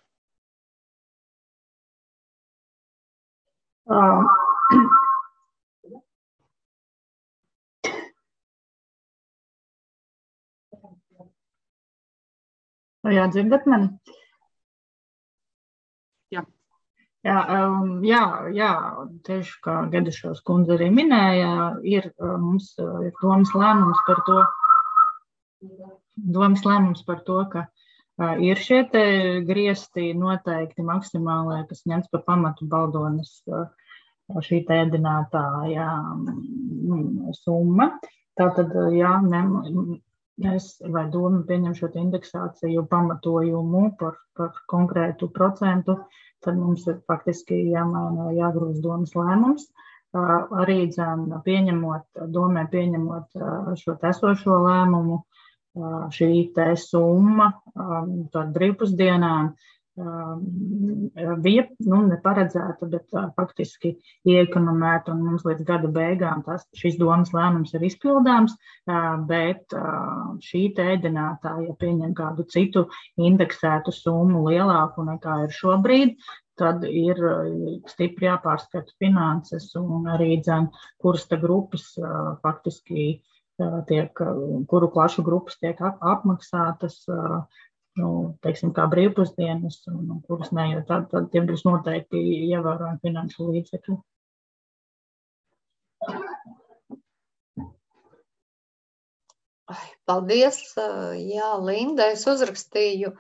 Jā, dzirdat mani? Jā. Jā, tieši kā Gedušos kundze arī minēja, mums ir domas lēmums par to, ka ir šie te griesti noteikti maksimālajā, kas ņemts par pamatu Baldonas šī te ēdinātāja summa. Tātad, es vai doma pieņemšot indeksāciju pamatojumu par konkrētu procentu, tad mums ir faktiski jāgrūst domas lēmums. Arī domē pieņemot šo esošo lēmumu, šī te summa par brīvpusdienām bija neparedzēta, bet faktiski ieekonomēta un mums līdz gada beigām šis domas lēmums ir izpildāms, bet šī te ēdinātāja pieņem kādu citu indeksētu summu lielāku nekā ir šobrīd, tad ir stipri jāpārskata finanses un arī kuras te grupas faktiski kuru klašu grupas tiek apmaksātas, teiksim, kā brīvpusdienas, un kuras ne, jo tad tiem būs noteikti ievērojami finanšu līdzekļi. Paldies. Jā, Linda, es uzrakstīju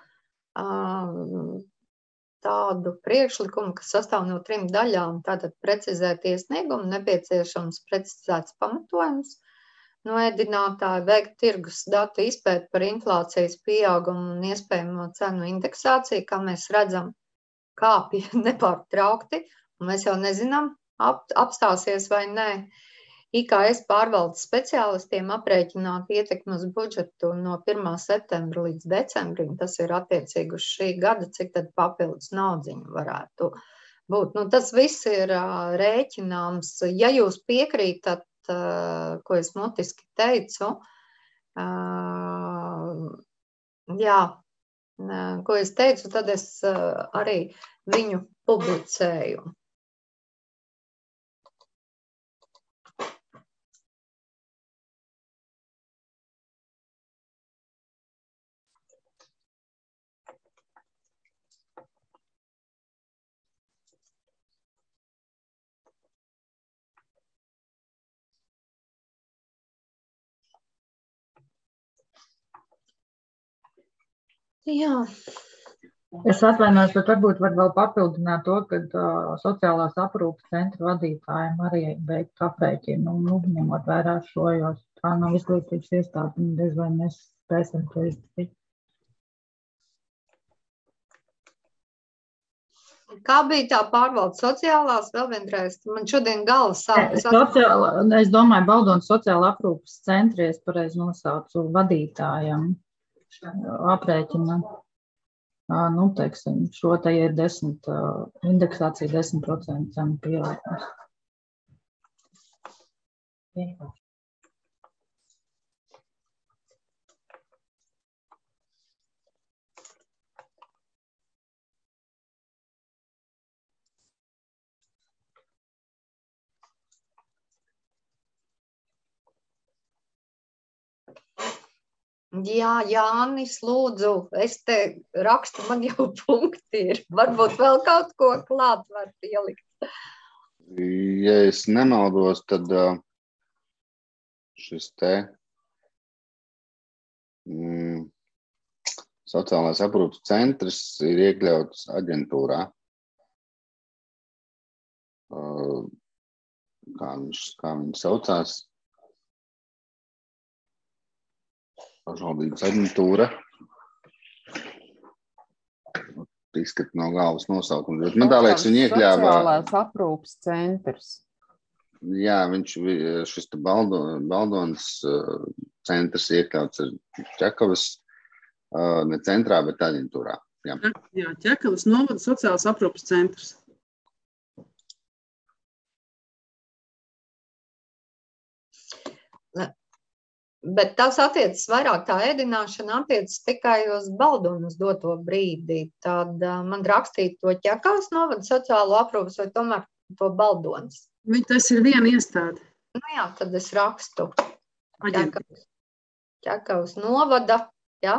tādu priekšlikumu, kas sastāv no 3 daļām. Tātad precizēt iesniegumu, nepieciešams precizēts pamatojums, no ēdinātāja veikt tirgus datu izpēti par inflācijas pieaugumu un iespējamo cenu indeksāciju, kā mēs redzam, kāpja nepārtraukti, un mēs jau nezinām, apstāsies vai nē. IKS pārvaldes speciālistiem aprēķināt ietekmi uz budžetu no 1. septembra līdz decembrim. Tas ir attiecīgi uz šī gada, cik tad papildus naudziņu varētu būt. Nu, tas viss ir rēķināms. Ja jūs piekrītat, ko es mutiski teicu, jā, ko es teicu, tad es arī viņu publicēju. Jā. Es atvainojos, bet varbūt var vēl papildināt to, ka sociālās aprūpes centra vadītājiem arī veikt aprēķinu, ņemot vērā šo, jo tā nav izglītības iestāde, un diez vai mēs spēsim to izdarīt. Kā bija tā pārvalde sociālās? Vēl vienreiz, man šodien galva sāp. Es domāju, Baldonas sociāla aprūpes centri, es pareizi nosaucu vadītājam aprēķina. Nu, teiksim, šo te ir 10, indeksācija 10% cenu pieaugums. Jā, Jānis, lūdzu, es te rakstu, man jau punkti ir. Varbūt vēl kaut ko klāt var pielikt. Ja es nemaldos, tad šis te sociālās aprūpes centrs ir iekļauts aģentūrā. Kā viņi saucās? Pašvaldības aģentūra. Izskat no galvas nosaukums. Bet man tā liekas, viņi iekļāvā... Sociālās aprūpes centrs. Jā, šis te Baldonas centrs iekļauts Ķekavas, ne centrā, bet aģentūrā. Jā, Ķekavas novada sociālās aprūpes centrs. Bet tas attiecas vairāk, tā ēdināšana attiecas tikai uz Baldonas doto brīdi. Tad man rakstīt to Ķekavas novada sociālo aprūpes vai tomēr to Baldonas? Tas ir viena iestāde. Nu jā, tad es rakstu. Ķekavas novada, jā.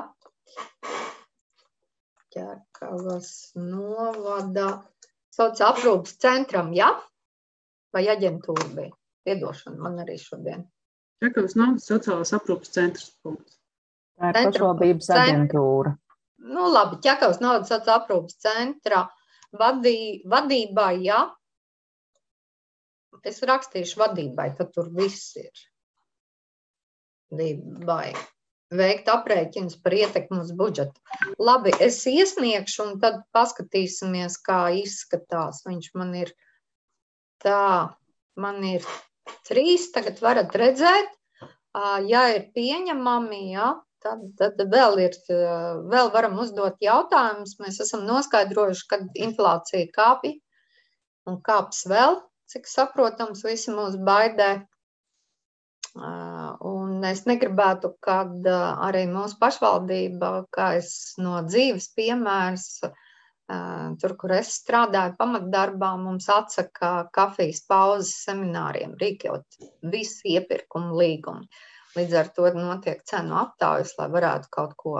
Ķekavas novada sociālās aprūpes centram, jā? Vai aģentūra bija? Piedošana man arī šodien. Ķekavas novadas sociālās aprūpes centrs. Tā ir pašvaldības aģentūra. Nu labi, Ķekavas novadas sociālās aprūpes centra vadībā, jā. Es rakstīšu vadībai, tad tur viss ir. Vadībai. Veikt aprēķinus par ietekmi uz budžetu. Labi, es iesniegšu un tad paskatīsimies, kā izskatās. Viņš man ir tā, man ir 3, tagad varat redzēt, ja ir pieņemami, jā, tad vēl varam uzdot jautājumus. Mēs esam noskaidrojuši, kad inflācija kāpja un kāps vēl, cik saprotams, visi mūs baidē. Un es negribētu, kad arī mūsu pašvaldība, kā es no dzīves piemērs, tur, kur es strādāju pamatdarbā, mums atsaka kafijas pauzes semināriem, rīkot visu iepirkumu līgumu. Līdz ar to notiek cenu aptājas, lai varētu kaut ko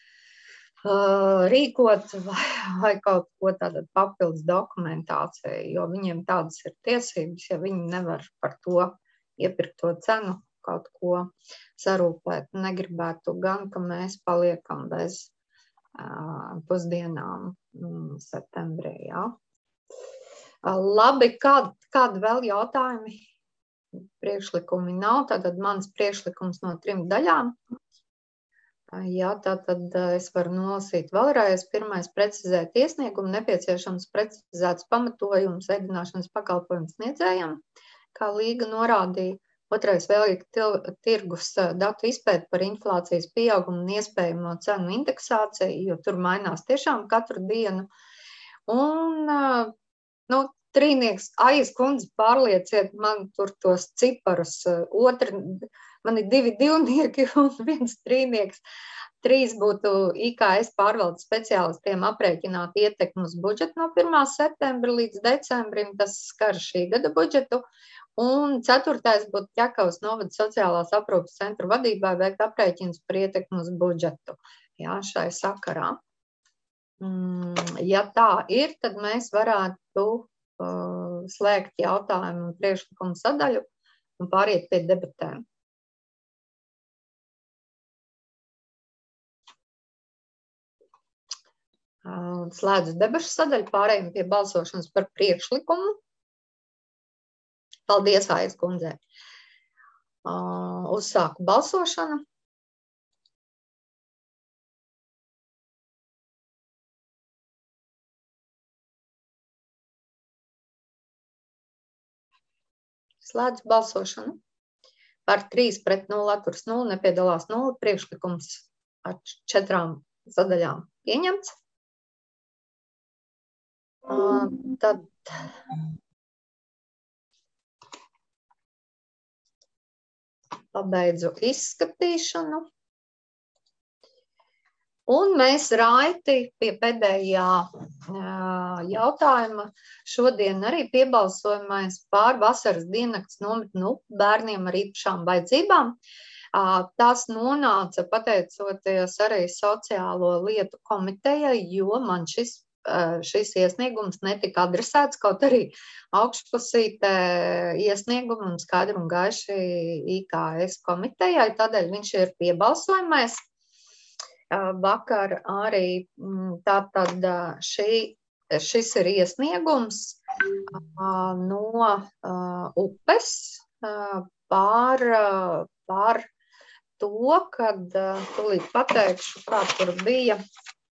rīkot vai kaut ko tādu papildus dokumentāciju, jo viņiem tādas ir tiesības, ja viņi nevar par to iepirkt to cenu, kaut ko sarūpēt. Negribētu gan, ka mēs paliekam bez pusdienām septembrī, jā. Labi, kādi vēl jautājumi? Priekšlikumi nav, tātad mans priekšlikums no 3 daļām. Jā, tātad es varu nolasīt vēlreiz. Pirmais, precizēt iesniegumu, nepieciešams precizēts pamatojums ēdināšanas pakalpojumu sniedzējam, kā Līga norādīja. Otrais vēlīgi tirgus datu izpēta par inflācijas pieaugumu un iespējamo cenu indeksāciju, jo tur mainās tiešām katru dienu. Un, trīnieks, Aijas kundze, pārlieciet man tur tos ciparus. Man ir 2 divnieki un 1 trīnieks. 3 būtu IKS pārvaldes speciālistiem aprēķināt ietekmi uz budžetu no 1. septembra līdz decembrim, tas skar šī gada budžetu. Un 4. būtu Ķekavas novada sociālās aprūpes centru vadībā veikt aprēķinus par ietekmi uz budžetu. Jā, šai sakarā. Ja tā ir, tad mēs varētu slēgt jautājumu un priekšlikumu sadaļu un pāriet pie debatēm. Slēdzu debašu sadaļu, pārējiem pie balsošanas par priekšlikumu. Paldies, Aijas kundzei. Uzsāku balsošanu. Slēdzu balsošanu. Par 3-0 atturas 0, nepiedalās 0. Priekšlikums ar 4 sadaļām pieņemts. Tad pabeidzu izskatīšanu. Un mēs raiti pie pēdējā jautājuma šodien arī piebalsojamais pār vasaras diennakts nometnu bērniem ar īpašām vajadzībām. Tas nonāca pateicoties arī sociālo lietu komitejai, jo man šis iesniegums netika adresēts, kaut arī augšpusītē iesniegumu un skaidri un gaiši IKS komitejai, tādēļ viņš ir piebalsojamais. Vakar arī tātad šis ir iesniegums no upes pār to, kad tūlīt pateikšu, kā tur bija.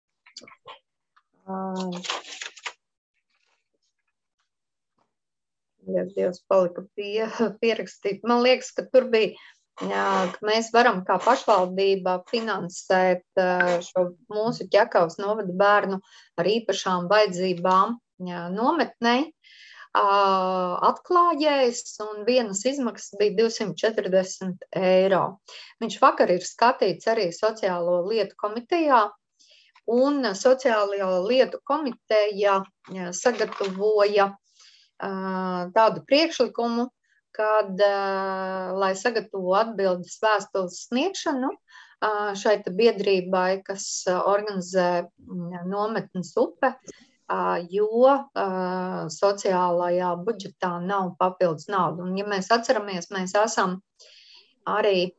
Dievs palika pierakstīt. Man liekas, ka tur bija, ka mēs varam kā pašvaldība finansēt šo mūsu Ķekavas novada bērnu ar īpašām vajadzībām nometnei. Atklājējs un vienas izmaksas bija 240 eiro. Viņš vakar ir skatīts arī sociālo lietu komitejā. Un sociālo lietu komiteja sagatavoja tādu priekšlikumu, kad, lai sagatavo atbildes vēstules sniegšanu šai biedrībai, kas organizē nometnes upe, jo sociālajā budžetā nav papildus naudu. Un, ja mēs atceramies, mēs esam arī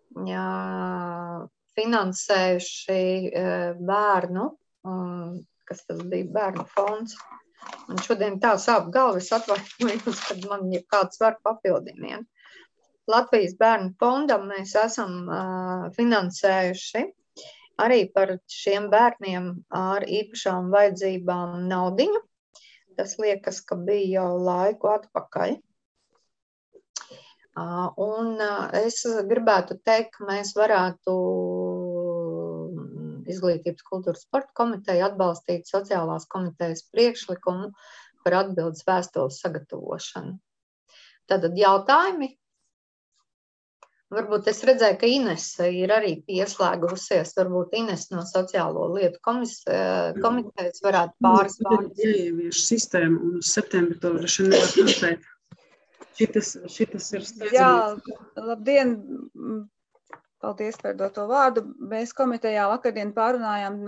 finansējuši bērnu, kas tas bija, bērnu fonds. Un šodien tā sāp galva, es atvainojos, kad man ir kāds var papildināt. Latvijas bērnu fondam mēs esam finansējuši arī par šiem bērniem ar īpašām vajadzībām naudiņu. Tas liekas, ka bija jau laiku atpakaļ. Un es gribētu teikt, ka mēs varētu Izglītības kultūras sporta komiteja atbalstīt sociālās komitejas priekšlikumu par atbildes vēstules sagatavošanu. Tātad jautājumi. Varbūt es redzēju, ka Inese ir arī pieslēgusies. Varbūt Inese no sociālo lietu komitejas varētu pāris vārdus. Jāievieš sistēmu un uz septembri to droši nevar noteikt. Šitas ir steidzami. Jā, labdien! Paldies par doto vārdu. Mēs komitejā vakardien pārunājām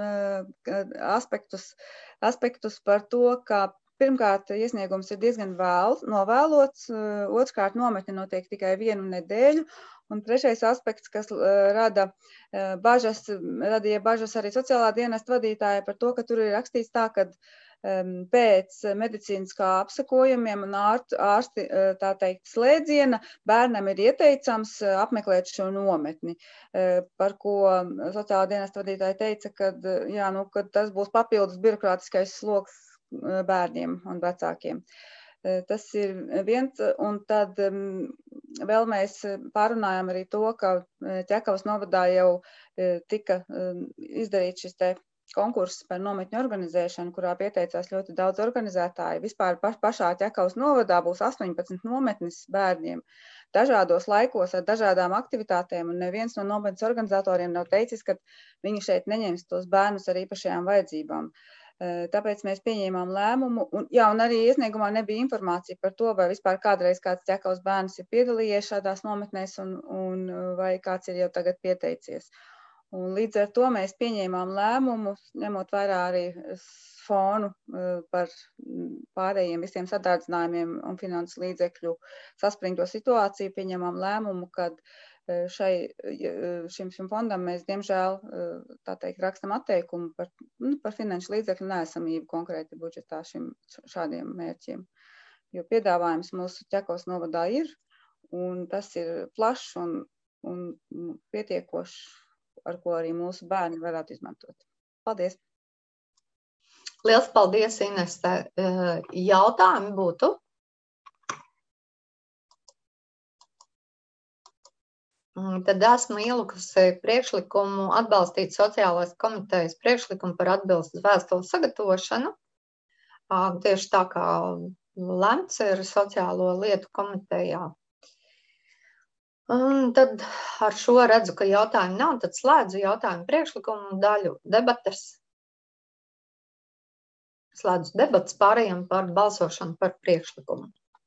aspektus par to, ka pirmkārt iesniegums ir diezgan novēlots, otrkārt nometne notiek tikai 1 nedēļu, un trešais aspekts, kas radīja bažas arī sociālā dienesta vadītāja par to, ka tur ir rakstīts tā, ka pēc medicīniskā apsakojumiem un ārsti, tā teikt, slēdziena bērnam ir ieteicams apmeklēt šo nometni, par ko sociālā dienesta vadītāja teica, ka tas būs papildus birokrātiskais sloks bērniem un vecākiem. Tas ir viens, un tad vēl mēs pārunājām arī to, ka Ķekavas novadā jau tika izdarīts šis te konkurss par nometņu organizēšanu, kurā pieteicās ļoti daudz organizētāju. Vispār pašā Ķekavas novadā būs 18 nometnes bērniem dažādos laikos ar dažādām aktivitātēm, un neviens no nometnes organizatoriem nav teicis, ka viņi šeit neņems tos bērnus ar īpašajām vajadzībām. Tāpēc mēs pieņēmām lēmumu, un arī iesniegumā nebija informācija par to, vai vispār kādreiz kāds Ķekavas bērns ir piedalījies šādās nometnēs un vai kāds ir jau tagad pieteicies. Un līdz ar to mēs pieņēmām lēmumu, ņemot vērā arī fonu par pārējiem visiem sadārdzinājumiem un finanses līdzekļu saspringto situāciju, pieņēmām lēmumu, kad šim fondam mēs, diemžēl, tā teikt, rakstam atteikumu par finanšu līdzekļu neesamību konkrēti budžetā šādiem mērķiem. Jo piedāvājums mūsu Ķekavas novadā ir, un tas ir plašs un pietiekošs, ar ko arī mūsu bērni varētu izmantot. Paldies! Liels paldies, Inese! Jautājumi būtu? Tad esmu ielikusi priekšlikumu atbalstīt sociālās komitejas priekšlikumu par atbilstas vēstules sagatavošanu. Tieši tā kā lemts ir sociālo lietu komitejā. Un tad ar šo redzu, ka jautājumu nav, tad slēdzu jautājumu priekšlikumu daļu debates. Slēdzu debates, pārējām par balsošanu par priekšlikumu.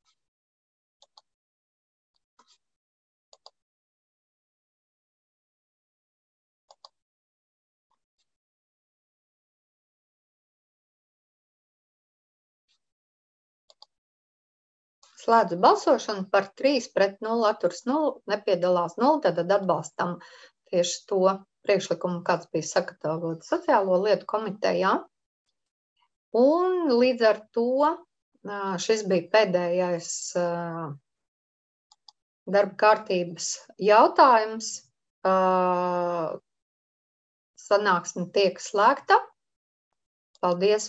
Slēdzu balsošanu par 3-0, atturas 0, nepiedalās 0, tad atbalstam tieši to priekšlikumu, kāds bija sagatavots sociālo lietu komitejā. Un līdz ar to šis bija pēdējais darba kārtības jautājums. Sanāksme tiek slēgta. Paldies